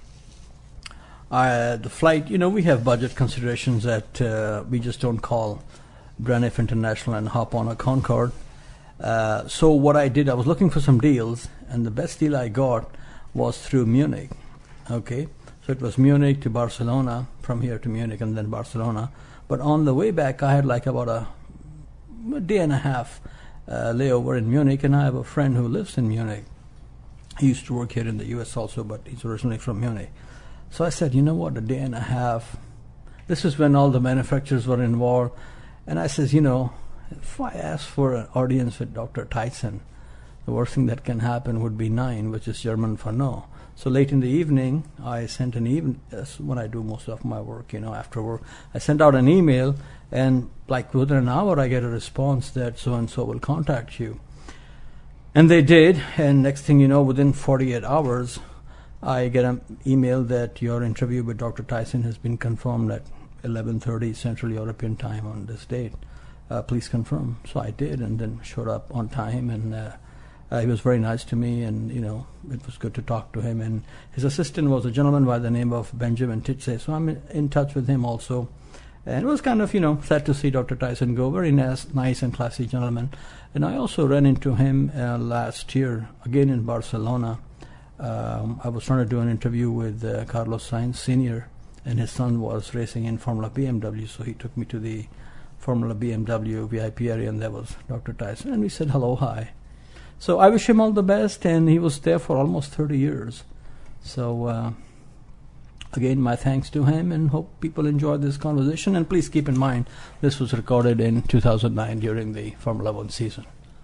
Uh, the flight, you know, we have budget considerations that uh, we just don't call Braniff International and hop on a Concorde. Uh, so what I did, I was looking for some deals, and the best deal I got was through Munich. Okay, so it was Munich to Barcelona, from here to Munich, and then Barcelona. But on the way back, I had like about a, a day and a half uh, layover in Munich, and I have a friend who lives in Munich. He used to work here in the U S also, but he's originally from Munich. So I said, you know what, a day and a half. This is when all the manufacturers were involved. And I says, you know, if I ask for an audience with Doctor Tyson, the worst thing that can happen would be nine, which is German for no. So late in the evening, I sent an even uh, when I do most of my work, you know, after work, I sent out an email, and like within an hour, I get a response that so-and-so will contact you. And they did, and next thing you know, within forty-eight hours, I get an email that your interview with Doctor Tyson has been confirmed at eleven thirty Central European Time on this date. Uh, please confirm. So I did, and then showed up on time, and uh, uh, he was very nice to me, and you know, it was good to talk to him. And his assistant was a gentleman by the name of Benjamin Titze, so I'm in, in touch with him also. And it was kind of, you know, sad to see Doctor Tyson go. Very nice, nice and classy gentleman. And I also ran into him uh, last year, again in Barcelona. Um, I was trying to do an interview with uh, Carlos Sainz Senior, and his son was racing in Formula B M W, so he took me to the Formula B M W V I P area, and there was Doctor Tyson, and we said hello, hi. So I wish him all the best, and he was there for almost thirty years. So uh, again, my thanks to him, and hope people enjoyed this conversation. And please keep in mind, this was recorded in two thousand nine during the Formula One season.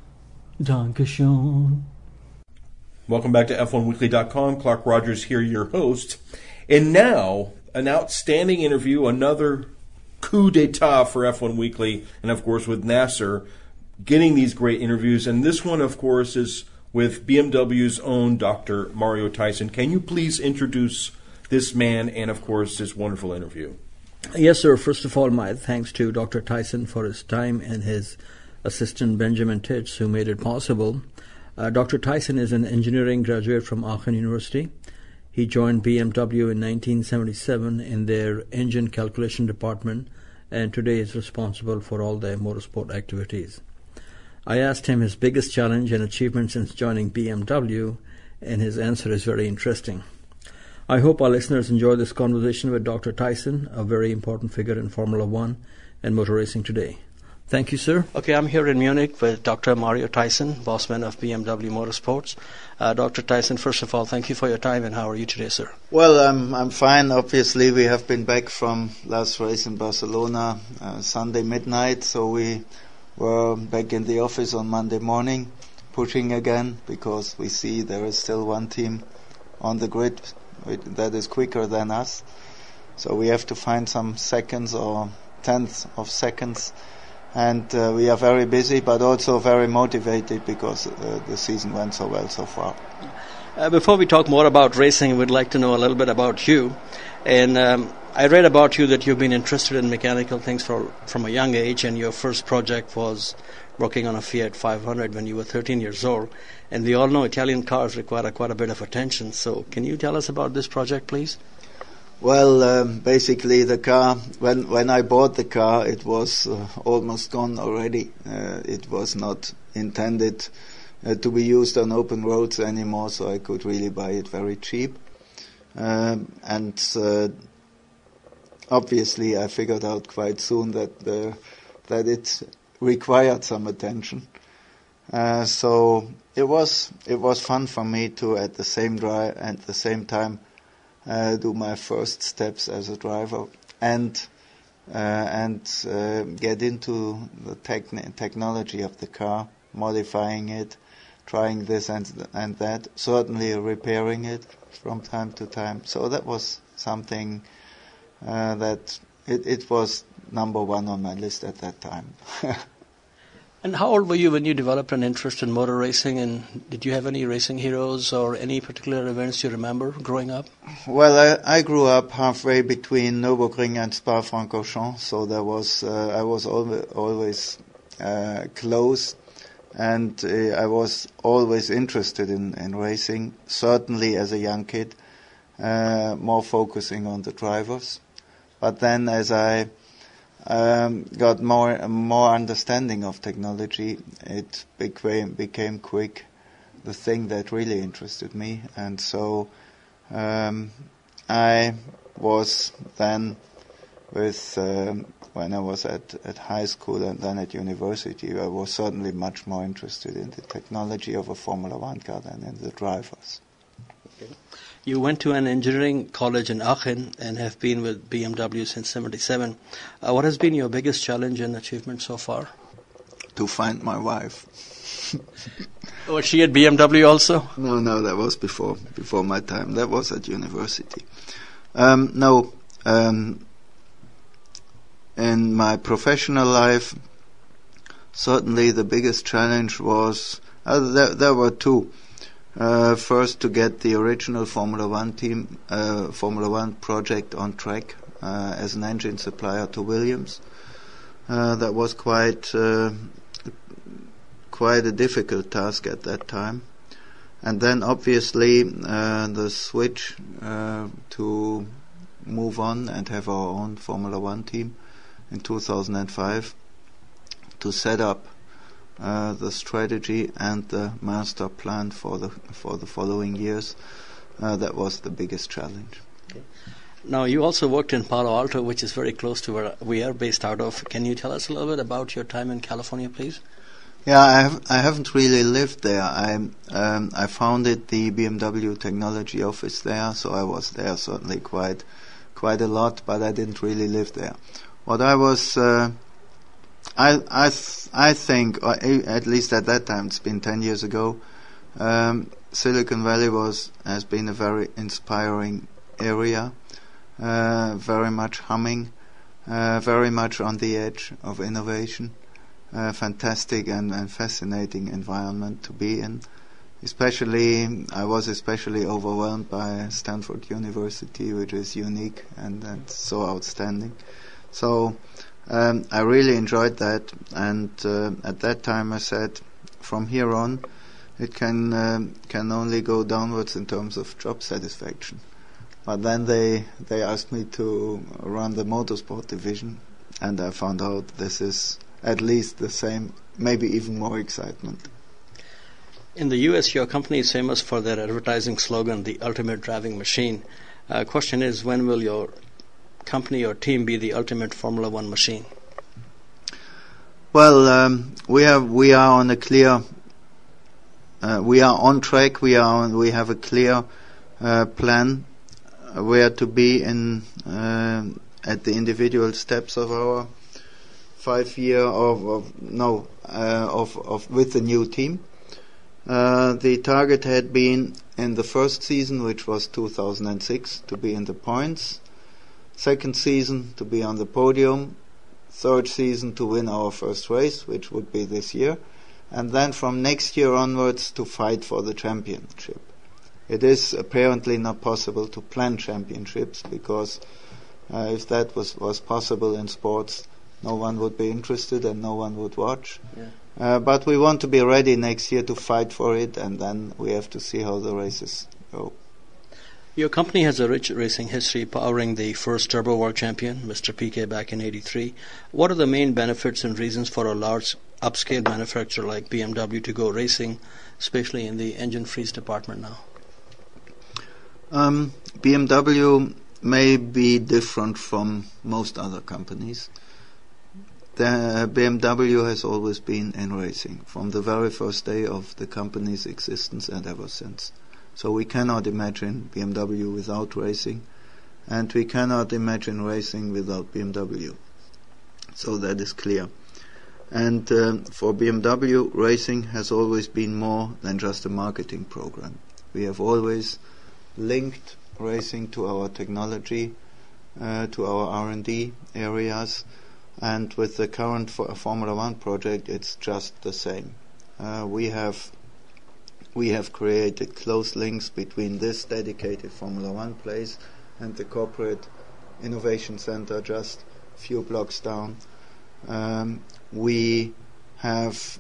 Dankeschön. Welcome back to F one weekly dot com. Clark Rogers here, your host. And now, an outstanding interview, another coup d'etat for F one Weekly, and of course with Nasser, getting these great interviews. And this one, of course, is with B M W's own Doctor Mario Tyson. Can you please introduce this man and, of course, this wonderful interview? Yes, sir. First of all, my thanks to Doctor Tyson for his time and his assistant Benjamin Titz, who made it possible. Uh, Doctor Tyson is an engineering graduate from Aachen University. He joined B M W in nineteen seventy-seven in their engine calculation department, and today is responsible for all their motorsport activities. I asked him his biggest challenge and achievement since joining B M W, and his answer is very interesting. I hope our listeners enjoy this conversation with Doctor Tyson, a very important figure in Formula One and motor racing today. Thank you, sir. Okay, I'm here in Munich with Doctor Mario Tyson, bossman of B M W Motorsports. Uh, Doctor Tyson, first of all, thank you for your time, and how are you today, sir? Well, I'm I'm fine. Obviously, we have been back from last race in Barcelona uh, Sunday midnight, so we were back in the office on Monday morning, pushing again, because we see there is still one team on the grid that is quicker than us. So we have to find some seconds or tenths of seconds. And uh, we are very busy, but also very motivated because uh, the season went so well so far. Uh, before we talk more about racing, we'd like to know a little bit about you. And um, I read about you that you've been interested in mechanical things for, from a young age, and your first project was working on a Fiat five hundred when you were thirteen years old. And we all know Italian cars require quite a bit of attention. So can you tell us about this project, please? Well, um, basically the car, when when I bought the car, it was uh, almost gone already. Uh, it was not intended uh, to be used on open roads anymore, so I could really buy it very cheap. Um, and uh, obviously I figured out quite soon that uh, that it required some attention. Uh, so it was it was fun for me to at the same dri- at the same time Uh, do my first steps as a driver and uh, and uh, get into the techn- technology of the car, modifying it, trying this and and that, certainly repairing it from time to time. So that was something uh, that it, it was number one on my list at that time. And how old were you when you developed an interest in motor racing, and did you have any racing heroes or any particular events you remember growing up? Well, I, I grew up halfway between Nürburgring and Spa-Francorchamps, so there was uh, I was always, always uh, close, and uh, I was always interested in, in racing, certainly as a young kid, uh, more focusing on the drivers. But then as I Um, got more more understanding of technology, it became became quick the thing that really interested me, and so um, I was then with um, when I was at, at high school and then at university, I was certainly much more interested in the technology of a Formula One car than in the drivers. Okay. You went to an engineering college in Aachen and have been with B M W since seventy-seven. Uh, what has been your biggest challenge and achievement so far? To find my wife. Was she at B M W also? No, no, that was before before my time. That was at university. Um, no, um, in my professional life, certainly the biggest challenge was, uh, there, there were two. Uh, first, to get the original Formula One team, uh, Formula One project on track uh, as an engine supplier to Williams. Uh, that was quite uh, quite a difficult task at that time. And then, obviously, uh, the switch uh, to move on and have our own Formula One team in two thousand five, to set up Uh, the strategy and the master plan for the for the following years. Uh, that was the biggest challenge. Okay. Now, you also worked in Palo Alto, which is very close to where we are based out of. Can you tell us a little bit about your time in California, please? Yeah, I have I haven't really lived there. I um, I founded the B M W technology office there, so I was there certainly quite quite a lot, but I didn't really live there. What I was uh, I I th- I think, or at least at that time, it's been ten years ago, um, Silicon Valley was has been a very inspiring area, uh, very much humming, uh, very much on the edge of innovation, uh, fantastic and, and fascinating environment to be in. Especially, I was especially overwhelmed by Stanford University, which is unique and, and so outstanding. So. Um, I really enjoyed that, and uh, at that time I said, from here on, it can um, can only go downwards in terms of job satisfaction. But then they they asked me to run the motorsport division, and I found out this is at least the same, maybe even more excitement. In the U S, your company is famous for their advertising slogan, the ultimate driving machine. Uh, question is, when will your company or team be the ultimate Formula One machine? Well, um, we have we are on a clear, uh, we are on track. We are on, we have a clear uh, plan where to be in uh, at the individual steps of our five year of, of no uh, of of with the new team. Uh, the target had been in the first season, which was two thousand six, to be in the points. Second season to be on the podium. Third season to win our first race, which would be this year. And then from next year onwards to fight for the championship. It is apparently not possible to plan championships, because uh, if that was, was possible in sports, no one would be interested and no one would watch. Yeah. Uh, but we want to be ready next year to fight for it, and then we have to see how the races go. Your company has a rich racing history, powering the first Turbo World Champion, Mister Piquet, back in eighty-three. What are the main benefits and reasons for a large upscale manufacturer like B M W to go racing, especially in the engine freeze department now? Um, B M W may be different from most other companies. The B M W has always been in racing from the very first day of the company's existence and ever since. So we cannot imagine B M W without racing, and we cannot imagine racing without B M W. So that is clear. And um, for B M W, racing has always been more than just a marketing program. We have always linked racing to our technology, uh, to our R and D areas, and with the current for Formula One project, it's just the same. Uh, we have we have created close links between this dedicated Formula One place and the corporate innovation center just a few blocks down. Um, we have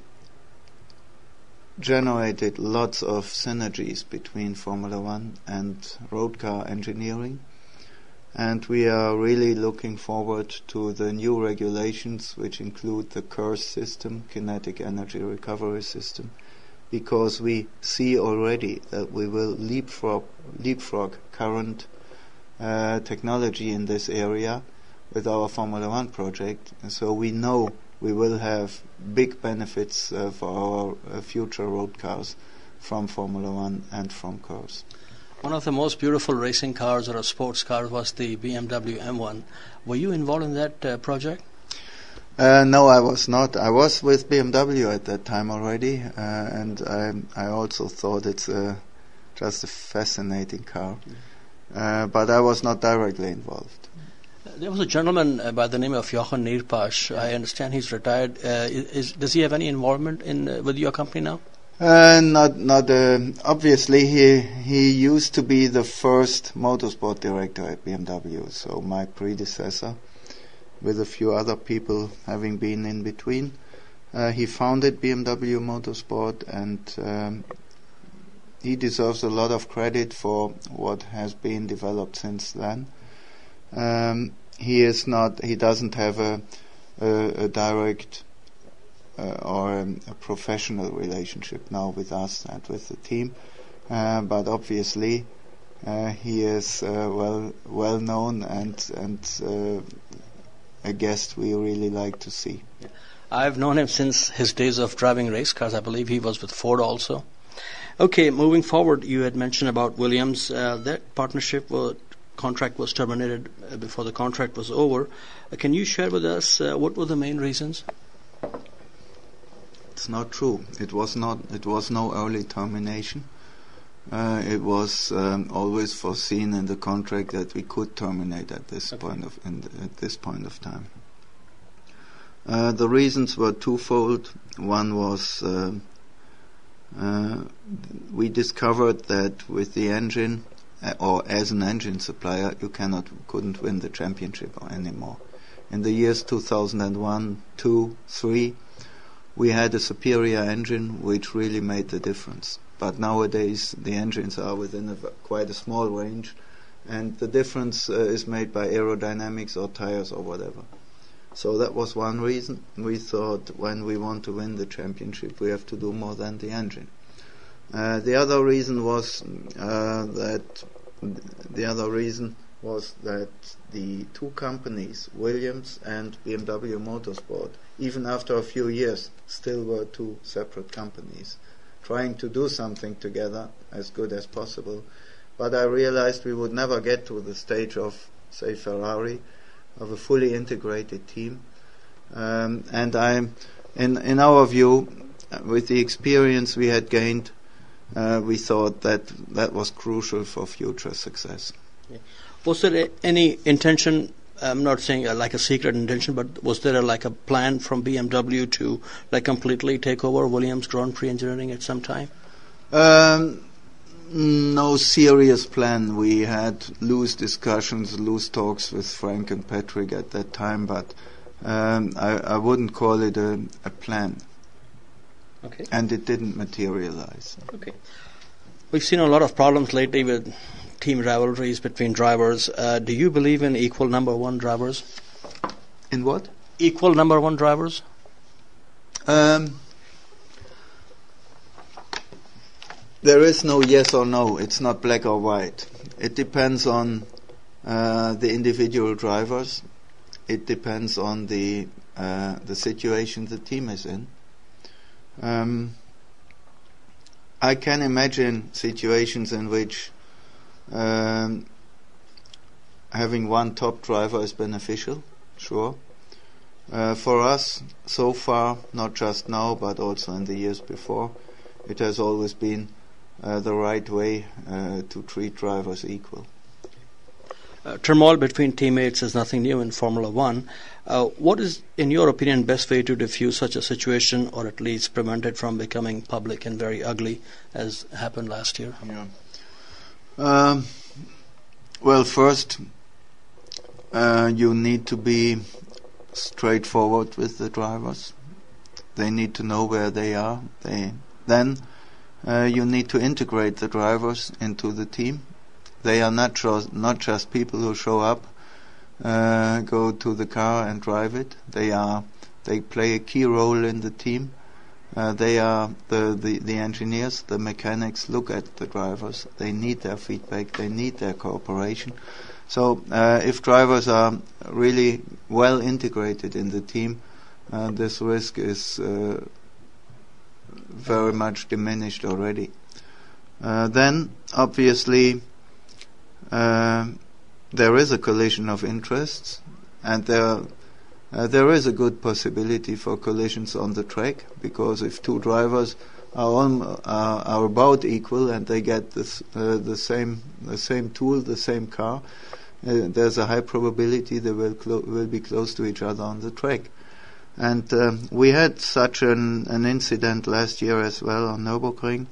generated lots of synergies between Formula One and road car engineering, and we are really looking forward to the new regulations, which include the C E R S system, kinetic energy recovery system, because we see already that we will leapfrog, leapfrog current uh, technology in this area with our Formula One project, and so we know we will have big benefits uh, for our uh, future road cars from Formula One and from C E R S. One of the most beautiful racing cars or a sports car was the B M W M one. Were you involved in that uh, project? Uh, no, I was not. I was with B M W at that time already, uh, and I, I also thought it's uh, just a fascinating car, uh, but I was not directly involved. There was a gentleman uh, by the name of Jochen Nierpasch. I understand he's retired. Uh, is, does he have any involvement in uh, with your company now? Uh, not, not. Uh, obviously, he he used to be the first motorsport director at B M W. So my predecessor, with a few other people having been in between, uh, he founded B M W Motorsport, and um, he deserves a lot of credit for what has been developed since then. Um, he is not. He doesn't have a a, a direct uh, or a, a professional relationship now with us and with the team, uh, but obviously uh, he is uh, well well known and and uh, a guest we really like to see. I've known him since his days of driving race cars. I believe he was with Ford also. Okay, moving forward, you had mentioned about Williams. Uh, that partnership was. Contract was terminated uh, before the contract was over. Uh, can you share with us uh, what were the main reasons? It's not true. It was not. It was no early termination. Uh, it was um, always foreseen in the contract that we could terminate at this okay. point of in the, at this point of time. Uh, the reasons were twofold. One was uh, uh, we discovered that with the engine, or as an engine supplier, you cannot couldn't win the championship anymore. In the years two thousand one, two, three, we had a superior engine which really made the difference. But nowadays the engines are within a v- quite a small range, and the difference uh, is made by aerodynamics or tires or whatever. So that was one reason. We thought when we want to win the championship we have to do more than the engine. Uh, the other reason was uh, that the other reason was that the two companies, Williams and B M W Motorsport, even after a few years, still were two separate companies, trying to do something together as good as possible. But I realized we would never get to the stage of, say, Ferrari, of a fully integrated team. Um, and I, in in our view, uh, with the experience we had gained, uh, we thought that that was crucial for future success. Yeah. Was there a, any intention? I'm not saying uh, like a secret intention, but was there a, like a plan from B M W to like completely take over Williams Grand Prix engineering at some time? Um, no serious plan. We had loose discussions, loose talks with Frank and Patrick at that time, but um, I, I wouldn't call it a, a plan. Okay. And it didn't materialize. Okay. We've seen a lot of problems lately with team rivalries between drivers. Uh, do you believe in equal number one drivers? In what? Equal number one drivers? Um, there is no yes or no. It's not black or white. It depends on uh, the individual drivers. It depends on the uh, the situation the team is in. Um, I can imagine situations in which um, having one top driver is beneficial, sure. Uh, for us, so far, not just now, but also in the years before, it has always been uh, the right way uh, to treat drivers equal. Uh, turmoil between teammates is nothing new in Formula One. Uh, what is, in your opinion, best way to diffuse such a situation, or at least prevent it from becoming public and very ugly, as happened last year? Yeah. Um, well, first, uh, you need to be straightforward with the drivers. They need to know where they are. They then uh, you need to integrate the drivers into the team. They are not just not just people who show up, uh, go to the car and drive it. They are they play a key role in the team. Uh, they are the, the the engineers, the mechanics look at the drivers. They need their feedback. They need their cooperation. So uh, if drivers are really well integrated in the team, uh, this risk is uh, very much diminished already. Uh, then, obviously, uh, there is a collision of interests, and there uh, there is a good possibility for collisions on the track, because if two drivers are on, are, are about equal and they get this, uh, the same the same tool, the same car, uh, there's a high probability they will clo- will be close to each other on the track. And uh, we had such an, an incident last year as well on Nürburgring.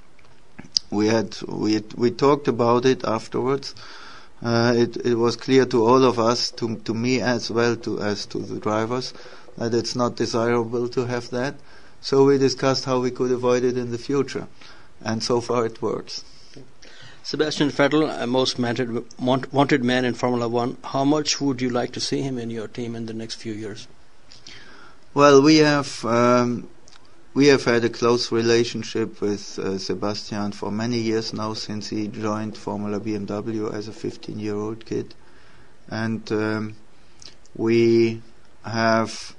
We had we had, we talked about it afterwards. Uh, it it was clear to all of us, to to me as well to as to the drivers, that it's not desirable to have that. So we discussed how we could avoid it in the future, and so far it works. Sebastian Vettel, a most wanted, wanted man in Formula One. How much would you like to see him in your team in the next few years? Well, we have um, we have had a close relationship with uh, Sebastian for many years now, since he joined Formula B M W as a fifteen-year-old kid, and um, we have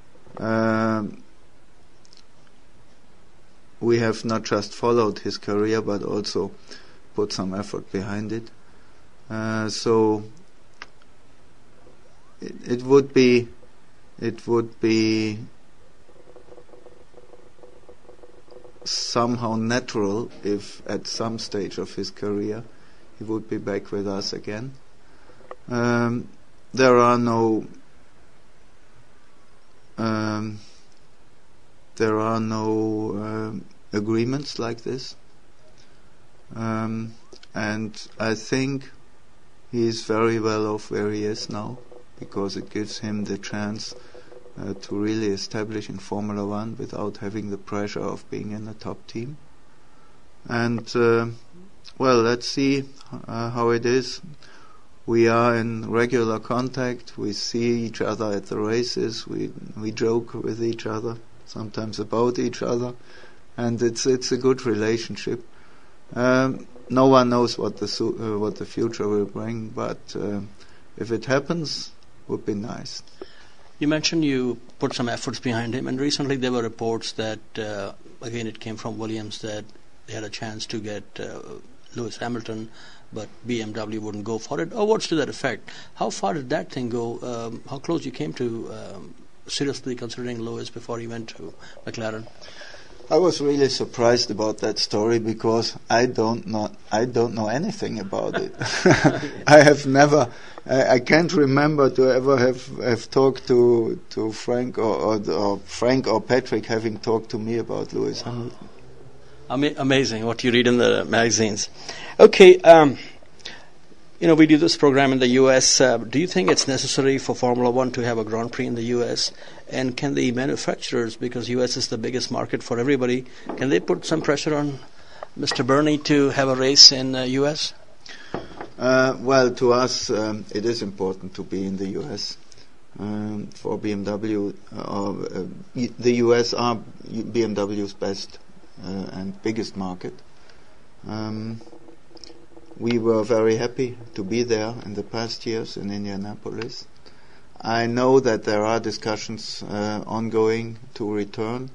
um, we have not just followed his career, but also put some effort behind it. Uh, so it, it would be. It would be somehow natural if at some stage of his career he would be back with us again. Um, there are no um, there are no um, agreements like this, um, and I think he is very well off where he is now, because it gives him the chance uh, to really establish in Formula One without having the pressure of being in the top team. And uh, well, let's see uh, how it is. We are in regular contact. We see each other at the races. We we joke with each other, sometimes about each other, and it's it's a good relationship. Um, no one knows what the su- uh, what the future will bring, but uh, if it happens, it would be nice. You mentioned you put some efforts behind him, and recently there were reports that, uh, again, it came from Williams that they had a chance to get uh, Lewis Hamilton, but B M W wouldn't go for it, or words to that effect. How far did that thing go? Um, how close you came to um, seriously considering Lewis before he went to McLaren? I was really surprised about that story because I don't know I don't know anything about it. I have never I, I can't remember to ever have, have talked to to Frank or, or, or Frank or Patrick having talked to me about Lewis Hamilton. Ama- amazing what you read in the magazines. Okay, um, you know, we do this program in the U S. Uh, do you think it's necessary for Formula One to have a Grand Prix in the U S? And can the manufacturers, because U S is the biggest market for everybody, can they put some pressure on Mister Bernie to have a race in the U S? Uh, well, to us, um, it is important to be in the U S. Um, for B M W, uh, uh, the U S are B M W's best uh, and biggest market. Um, we were very happy to be there in the past years in Indianapolis. I know that there are discussions uh, ongoing to return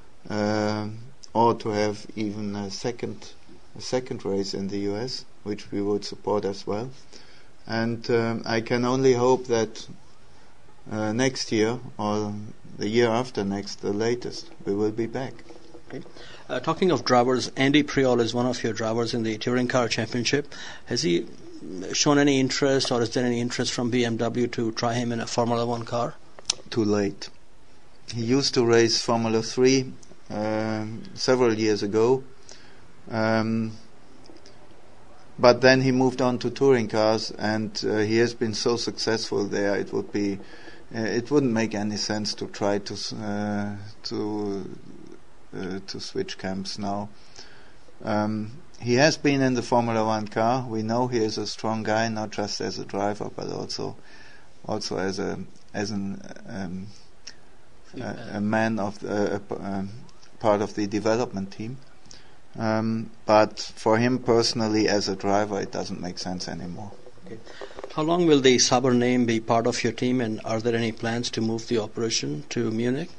uh, or to have even a second a second race in the U S, which we would support as well. And um, I can only hope that uh, next year or the year after next, the latest, we will be back. Okay. Uh, talking of drivers, Andy Priol is one of your drivers in the Touring Car Championship. Has he shown any interest, or is there any interest from B M W to try him in a Formula One car? Too late. He used to race Formula Three uh, several years ago, um, but then he moved on to touring cars, and uh, he has been so successful there. It would be, uh, it wouldn't make any sense to try to uh, to uh, to switch camps now. Um, He has been in the Formula One car. We know he is a strong guy, not just as a driver, but also, also as a as an um, a, a man of the, a, a part of the development team. Um, but for him personally, as a driver, it doesn't make sense anymore. Okay. How long will the Sauber name be part of your team, and are there any plans to move the operation to Munich?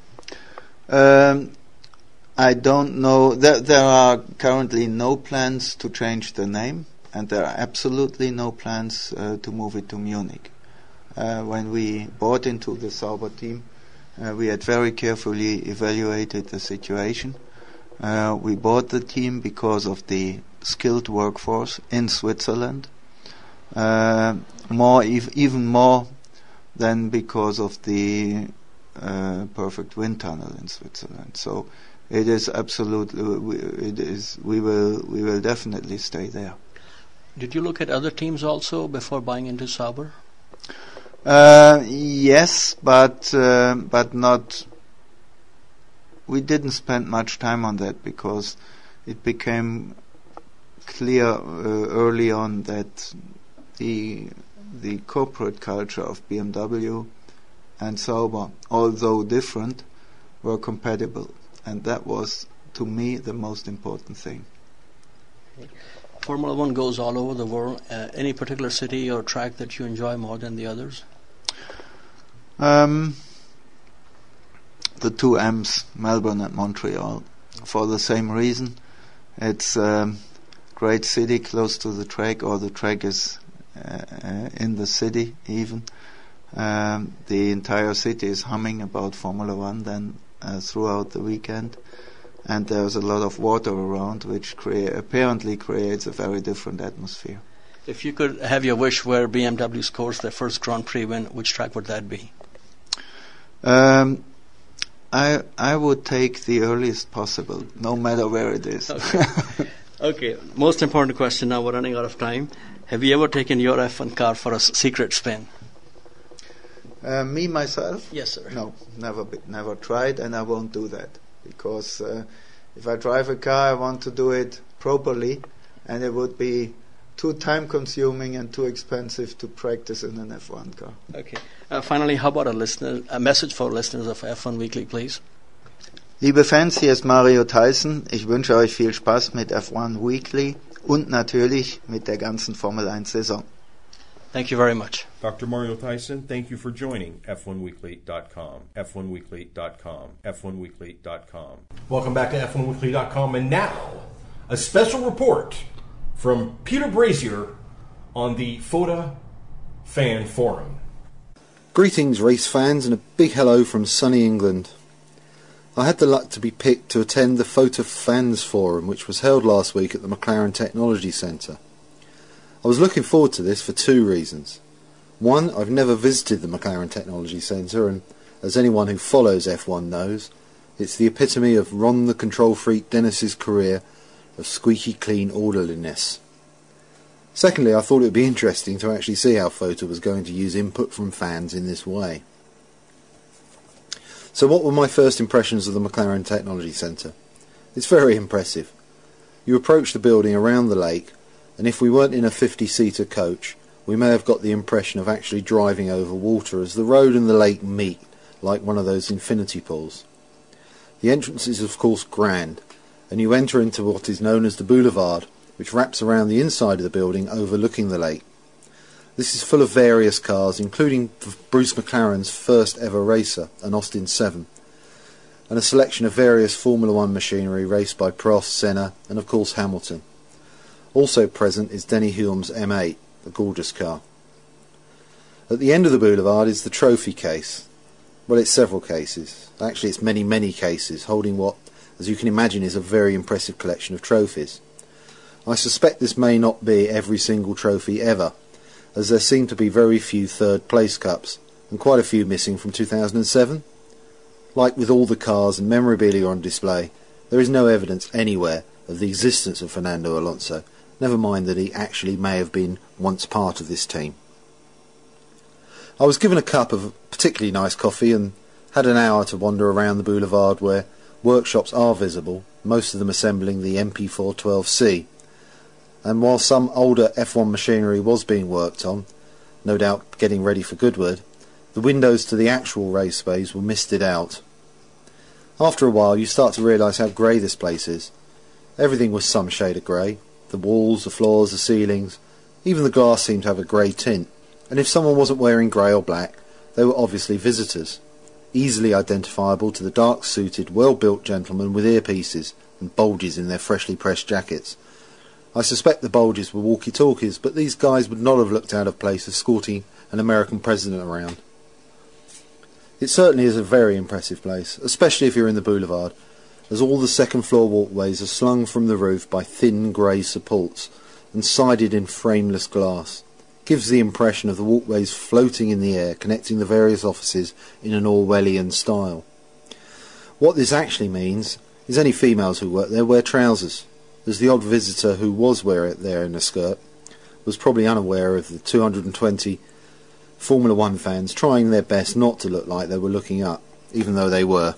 Um, I don't know. There, there are currently no plans to change the name, and there are absolutely no plans uh, to move it to Munich. Uh, when we bought into the Sauber team, uh, we had very carefully evaluated the situation. Uh, we bought the team because of the skilled workforce in Switzerland, uh, more ev- even more than because of the uh, perfect wind tunnel in Switzerland. So it is absolutely. We, it is. We will. We will definitely stay there. Did you look at other teams also before buying into Sauber? Uh, yes, but uh, but not. We didn't spend much time on that because it became clear uh, early on that the the corporate culture of B M W and Sauber, although different, were compatible. And that was, to me, the most important thing. Formula One goes all over the world. Uh, any particular city or track that you enjoy more than the others? Um, the two M's, Melbourne and Montreal, for the same reason. It's a um, great city close to the track, or the track is uh, uh, in the city even. Um, the entire city is humming about Formula One then. Uh, throughout the weekend, and there's a lot of water around, which crea- apparently creates a very different atmosphere. If you could have your wish where B M W scores their first Grand Prix win, which track would that be? Um, I I would take the earliest possible, no matter where it is. Okay. Okay. Most important question. Now we're running out of time. Have you ever taken your F one car for a s- secret spin? Uh, me, myself? Yes, sir. No, never be, never tried, and I won't do that. Because uh, if I drive a car, I want to do it properly, and it would be too time-consuming and too expensive to practice in an F one car. Okay. Uh, finally, how about a listener, a message for listeners of F one Weekly, please? Liebe Fans, hier ist Mario Tyson. Ich wünsche euch viel Spaß mit F one Weekly und natürlich mit der ganzen Formel eins Saison. Thank you very much. Doctor Mario Tyson, thank you for joining F one weekly dot com, F one weekly dot com, F one weekly dot com. Welcome back to F one weekly dot com, and now a special report from Peter Brazier on the FOTA Fan Forum. Greetings, race fans, and a big hello from sunny England. I had the luck to be picked to attend the FOTA Fans Forum, which was held last week at the McLaren Technology Centre. I was looking forward to this for two reasons. One, I've never visited the McLaren Technology Centre, and as anyone who follows F one knows, it's the epitome of Ron the Control Freak Dennis's career of squeaky clean orderliness. Secondly, I thought it would be interesting to actually see how FOTA was going to use input from fans in this way. So what were my first impressions of the McLaren Technology Centre? It's very impressive. You approach the building around the lake, and if we weren't in a fifty-seater coach, we may have got the impression of actually driving over water as the road and the lake meet like one of those infinity pools. The entrance is of course grand, and you enter into what is known as the boulevard, which wraps around the inside of the building overlooking the lake. This is full of various cars, including Bruce McLaren's first ever racer, an Austin seven, and a selection of various Formula One machinery raced by Prost, Senna and of course Hamilton. Also present is Denny Hulme's M eight, a gorgeous car. At the end of the boulevard is the trophy case. Well, it's several cases. Actually, it's many, many cases, holding what, as you can imagine, is a very impressive collection of trophies. I suspect this may not be every single trophy ever, as there seem to be very few third place cups, and quite a few missing from two thousand seven. Like with all the cars and memorabilia on display, there is no evidence anywhere of the existence of Fernando Alonso, never mind that he actually may have been once part of this team. I was given a cup of particularly nice coffee and had an hour to wander around the boulevard where workshops are visible, most of them assembling the M P four twelve C, and while some older F one machinery was being worked on, no doubt getting ready for Goodwood, the windows to the actual race bays were misted out. After a while you start to realise how grey this place is. Everything was some shade of grey. The walls, the floors, the ceilings, even the glass seemed to have a grey tint, and if someone wasn't wearing grey or black, they were obviously visitors, easily identifiable to the dark-suited, well-built gentlemen with earpieces and bulges in their freshly pressed jackets. I suspect the bulges were walkie-talkies, but these guys would not have looked out of place escorting an American president around. It certainly is a very impressive place, especially if you're in the boulevard, as all the second floor walkways are slung from the roof by thin grey supports and sided in frameless glass. It gives the impression of the walkways floating in the air, connecting the various offices in an Orwellian style. What this actually means is any females who work there wear trousers, as the odd visitor who was wearing it there in a skirt was probably unaware of the two hundred twenty Formula One fans trying their best not to look like they were looking up, even though they were.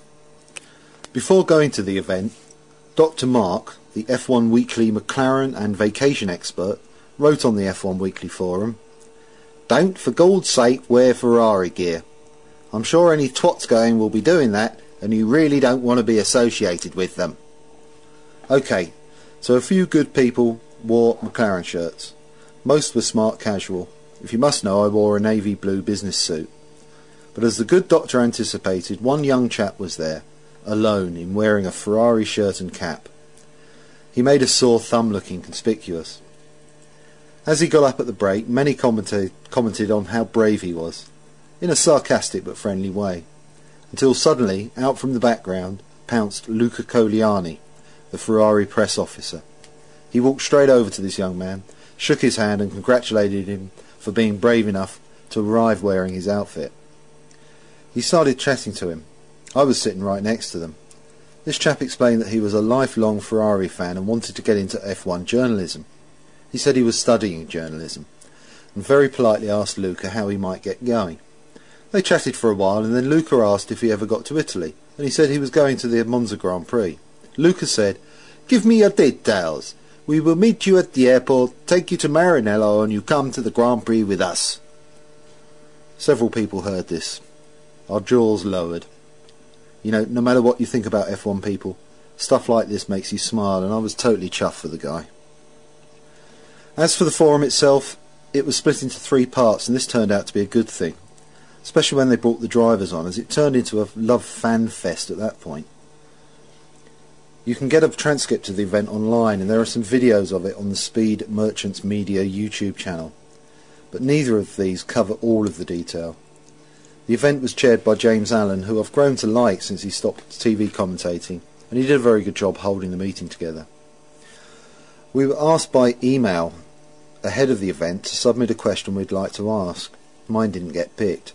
Before going to the event, Doctor Mark, the F one Weekly McLaren and vacation expert, wrote on the F one Weekly forum, "Don't for God's sake wear Ferrari gear. I'm sure any twats going will be doing that, and you really don't want to be associated with them." Okay, so a few good people wore McLaren shirts. Most were smart casual. If you must know, I wore a navy blue business suit. But as the good doctor anticipated, one young chap was there, alone in wearing a Ferrari shirt and cap. He made a sore thumb looking conspicuous. As he got up at the break, many commented, commented on how brave he was, in a sarcastic but friendly way, until suddenly, out from the background, pounced Luca Coliani, the Ferrari press officer. He walked straight over to this young man, shook his hand and congratulated him for being brave enough to arrive wearing his outfit. He started chatting to him. I was sitting right next to them. This chap explained that he was a lifelong Ferrari fan and wanted to get into F one journalism. He said he was studying journalism, and very politely asked Luca how he might get going. They chatted for a while, and then Luca asked if he ever got to Italy, and he said he was going to the Monza Grand Prix. Luca said, "Give me your details. We will meet you at the airport, take you to Maranello, and you come to the Grand Prix with us." Several people heard this. Our jaws lowered. You know, no matter what you think about F one people, stuff like this makes you smile, and I was totally chuffed for the guy. As for the forum itself, it was split into three parts, and this turned out to be a good thing, especially when they brought the drivers on, as it turned into a love fan fest at that point. You can get a transcript of the event online, and there are some videos of it on the Speed Merchants Media YouTube channel, but neither of these cover all of the detail. The event was chaired by James Allen, who I've grown to like since he stopped T V commentating, and he did a very good job holding the meeting together. We were asked by email ahead of the event to submit a question we'd like to ask. Mine didn't get picked.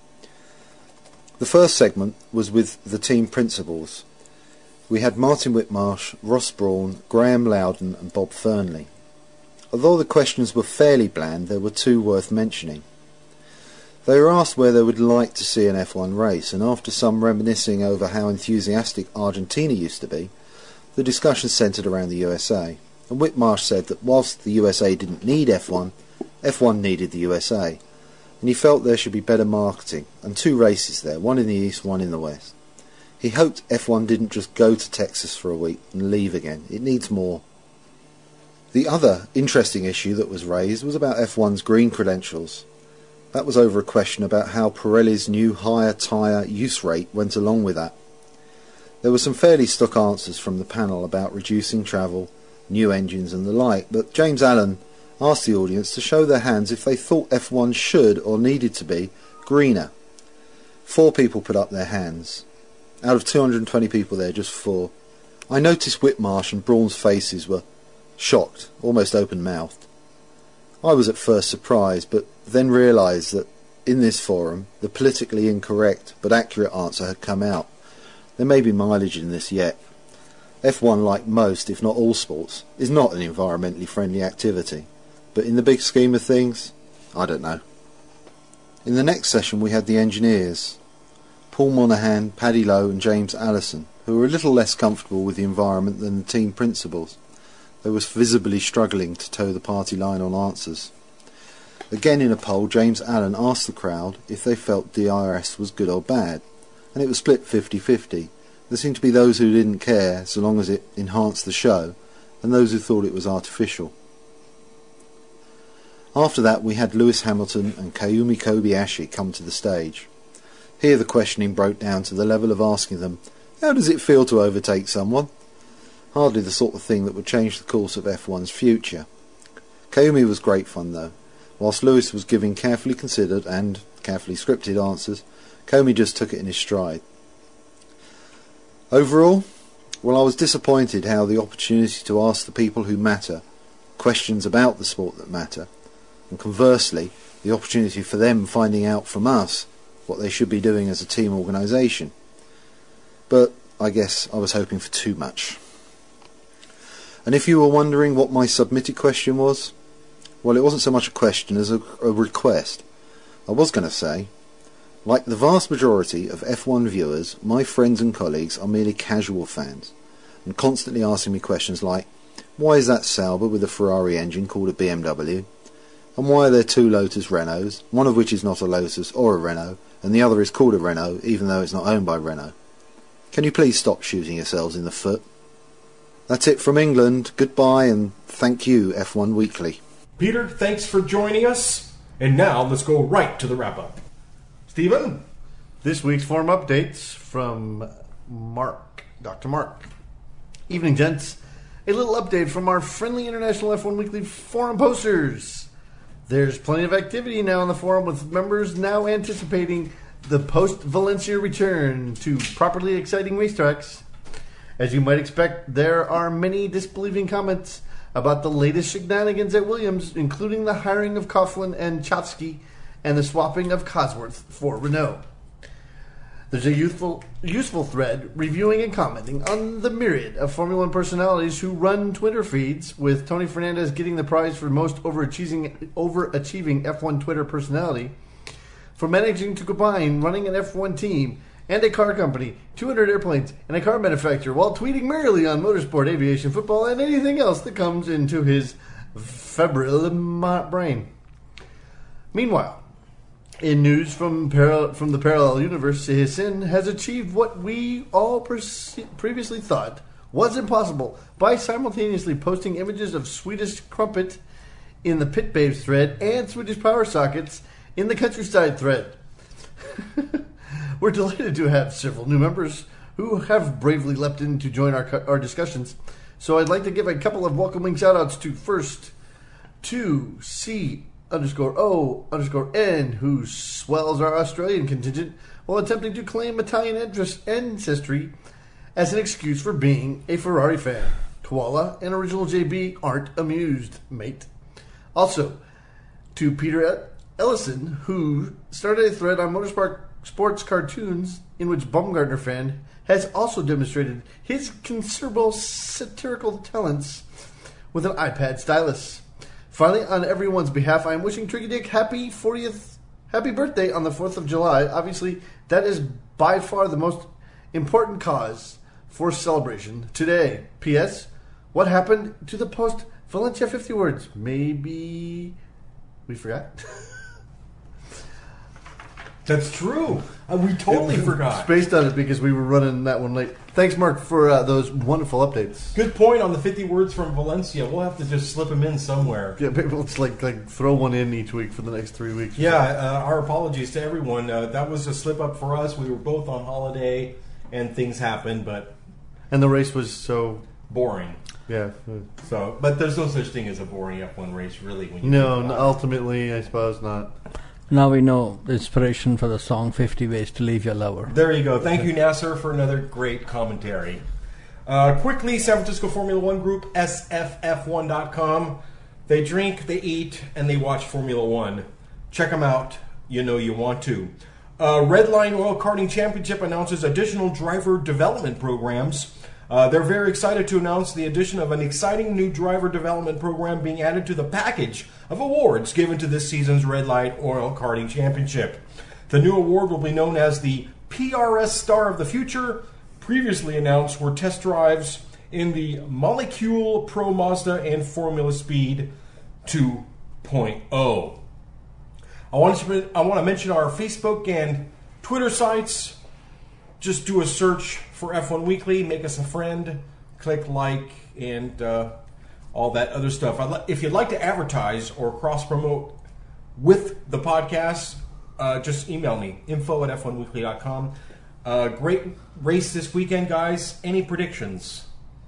The first segment was with the team principals. We had Martin Whitmarsh, Ross Brawn, Graham Loudon and Bob Fernley. Although the questions were fairly bland, there were two worth mentioning. They were asked where they would like to see an F one race, and after some reminiscing over how enthusiastic Argentina used to be, the discussion centred around the U S A, and Whitmarsh said that whilst the U S A didn't need F one, F one needed the U S A, and he felt there should be better marketing, and two races there, one in the east, one in the west. He hoped F one didn't just go to Texas for a week and leave again. It needs more. The other interesting issue that was raised was about F one's green credentials. That was over a question about how Pirelli's new higher tyre use rate went along with that. There were some fairly stock answers from the panel about reducing travel, new engines and the like, but James Allen asked the audience to show their hands if they thought F one should or needed to be greener. Four people put up their hands. Out of two hundred twenty people there, just four. I noticed Whitmarsh and Braun's faces were shocked, almost open-mouthed. I was at first surprised, but then realised that in this forum the politically incorrect but accurate answer had come out. There may be mileage in this yet. F one, like most, if not all sports, is not an environmentally friendly activity, but in the big scheme of things, I don't know. In the next session we had the engineers, Paul Monaghan, Paddy Lowe and James Allison, who were a little less comfortable with the environment than the team principals. They were visibly struggling to toe the party line on answers. Again in a poll, James Allen asked the crowd if they felt D R S was good or bad, and it was split fifty fifty. There seemed to be those who didn't care so long as it enhanced the show, and those who thought it was artificial. After that we had Lewis Hamilton and Kayumi Kobayashi come to the stage. Here the questioning broke down to the level of asking them, how does it feel to overtake someone? Hardly the sort of thing that would change the course of F one's future. Kayumi was great fun though. Whilst Lewis was giving carefully considered and carefully scripted answers, Comey just took it in his stride. Overall, well, I was disappointed how the opportunity to ask the people who matter questions about the sport that matter, and conversely, the opportunity for them finding out from us what they should be doing as a team organisation. But I guess I was hoping for too much. And if you were wondering what my submitted question was, well, it wasn't so much a question as a, a request. I was going to say, like the vast majority of F one viewers, my friends and colleagues are merely casual fans, and constantly asking me questions like, why is that Sauber with a Ferrari engine called a B M W? And why are there two Lotus Renaults, one of which is not a Lotus or a Renault, and the other is called a Renault, even though it's not owned by Renault? Can you please stop shooting yourselves in the foot? That's it from England. Goodbye, and thank you, F one Weekly. Peter, thanks for joining us. And now let's go right to the wrap-up. Stephen? This week's forum updates from Mark, Doctor Mark. Evening, gents. A little update from our friendly International F one Weekly forum posters. There's plenty of activity now in the forum, with members now anticipating the post-Valencia return to properly exciting racetracks. As you might expect, there are many disbelieving comments about the latest shenanigans at Williams, including the hiring of Coughlin and Chotsky and the swapping of Cosworth for Renault. There's a youthful, useful thread reviewing and commenting on the myriad of Formula One personalities who run Twitter feeds, with Tony Fernandez getting the prize for most overachieving, overachieving F one Twitter personality. for managing to combine running an F one team and a car company, two hundred airplanes, and a car manufacturer while tweeting merrily on motorsport, aviation, football, and anything else that comes into his febrile brain. Meanwhile, in news from para- from the parallel universe, Sehisin has achieved what we all pre- previously thought was impossible by simultaneously posting images of Swedish Crumpet in the Pit Babes thread and Swedish Power Sockets in the Countryside thread. We're delighted to have several new members who have bravely leapt in to join our our discussions. So I'd like to give a couple of welcoming shout-outs to first to C underscore O underscore N, who swells our Australian contingent while attempting to claim Italian ancestry as an excuse for being a Ferrari fan. Koala and Original J B aren't amused, mate. Also, to Peter Ellison, who started a thread on Motorsport Sports Cartoons in which Baumgartner fan has also demonstrated his considerable satirical talents with an iPad stylus. Finally, on everyone's behalf, I am wishing Tricky Dick happy fortieth, happy birthday on the fourth of July. Obviously, that is by far the most important cause for celebration today. P S. What happened to the post Valencia fifty words? Maybe we forgot? That's true. Uh, we totally forgot. Spaced on it because we were running that one late. Thanks, Mark, for uh, those wonderful updates. Good point on the fifty words from Valencia. We'll have to just slip them in somewhere. Yeah, maybe let's like like throw one in each week for the next three weeks. Yeah, uh, our apologies to everyone. Uh, that was a slip up for us. We were both on holiday, and things happened, but and the race was so boring. Yeah. So, but there's no such thing as a boring F one race, really. When you no, no ultimately, I suppose not. Now we know the inspiration for the song fifty Ways to Leave Your Lover. There you go. Thank you, Nasser, for another great commentary. Uh, quickly, San Francisco Formula One Group, S F F one dot com. They drink, they eat, and they watch Formula One. Check them out. You know you want to. Uh, Redline Oil Karting Championship announces additional driver development programs. Uh, they're very excited to announce the addition of an exciting new driver development program being added to the package of awards given to this season's Red Light Oil Karting Championship. The new award will be known as the P R S Star of the Future. Previously announced were test drives in the Molecule Pro Mazda and Formula Speed two point oh. I want to, I want to mention our Facebook and Twitter sites. Just do a search for F one Weekly, make us a friend, click like, and uh, all that other stuff. I'd li- if you'd like to advertise or cross-promote with the podcast, uh, just email me, info at f one weekly dot com. Uh, great race this weekend, guys. Any predictions?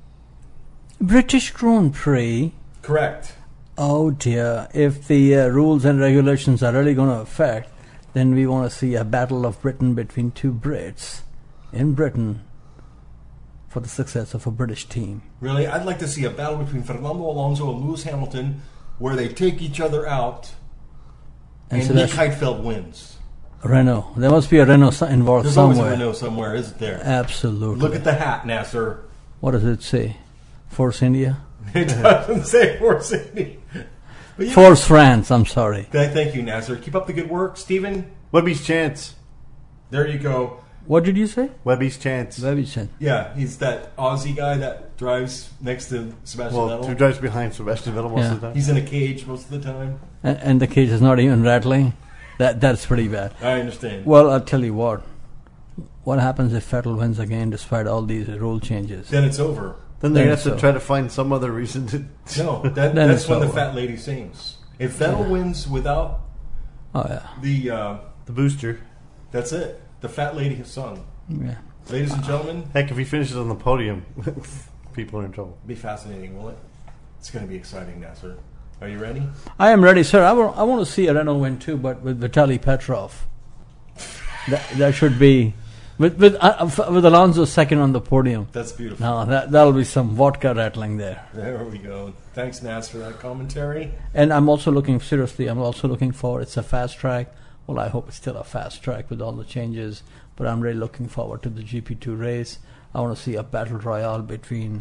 British Grand Prix. Correct. Oh dear. If the uh, rules and regulations are really going to affect, then we want to see a battle of Britain between two Brits in Britain for the success of a British team. Really? I'd like to see a battle between Fernando Alonso and Lewis Hamilton where they take each other out and, and Nick Heidfeld wins. Renault. There must be a Renault involved There's somewhere. There's always a Renault somewhere, isn't there? Absolutely. Look at the hat, Nasser. What does it say? Force India? It doesn't say Force India. Force France, I'm sorry. Thank you, Nasser. Keep up the good work. Stephen? Webby's Chance. There you go. What did you say? Webby's Chance. Webby's Chance. Yeah, he's that Aussie guy that drives next to Sebastian well, Vettel. Well, who drives behind Sebastian Vettel most yeah. of the time. He's in a cage most of the time. And, and the cage is not even rattling. That That's pretty bad. I understand. Well, I'll tell you what. What happens if Vettel wins again despite all these rule changes? Then it's over. Then they have to over. try to find some other reason to... No, that, that's when over. the fat lady sings. If Vettel yeah. wins without oh, yeah. the uh, the booster, that's it. The fat lady has sung. Yeah. Ladies and gentlemen. Heck, if he finishes on the podium, people are in trouble. Be fascinating, will it? It's going to be exciting, Nasser. Are you ready? I am ready, sir. I, will, I want to see a Renault win too, but with Vitaly Petrov. that, that should be... With with uh, with Alonso second on the podium. That's beautiful. No, that that'll be some vodka rattling there. There we go. Thanks, Nas, for that commentary. And I'm also looking seriously. I'm also looking forward. It's a fast track. Well, I hope it's still a fast track with all the changes. But I'm really looking forward to the G P two race. I want to see a battle royale between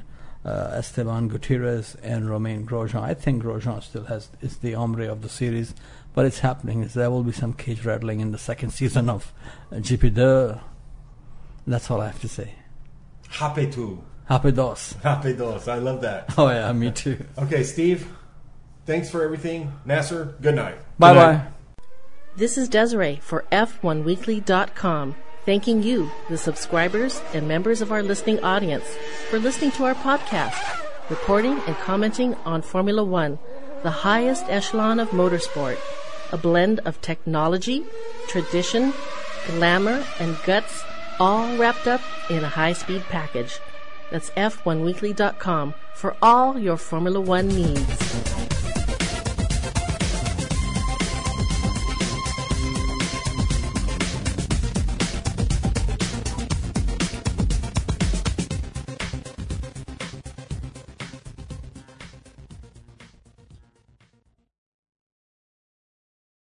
uh, Esteban Gutierrez and Romain Grosjean. I think Grosjean still has is the hombre of the series, but it's happening. There will be some cage rattling in the second season of uh, G P two. That's all I have to say. Happy tu. Happy dos. Happy dos. I love that. Oh yeah, me too. Okay, Steve, thanks for everything. Nasser, good night. Bye Good bye. night. This is Desiree for F one weekly dot com, thanking you, the subscribers and members of our listening audience, for listening to our podcast, reporting and commenting on Formula One, the highest echelon of motorsport, a blend of technology, tradition, glamour, and guts, all wrapped up in a high-speed package. That's F one weekly dot com for all your Formula One needs.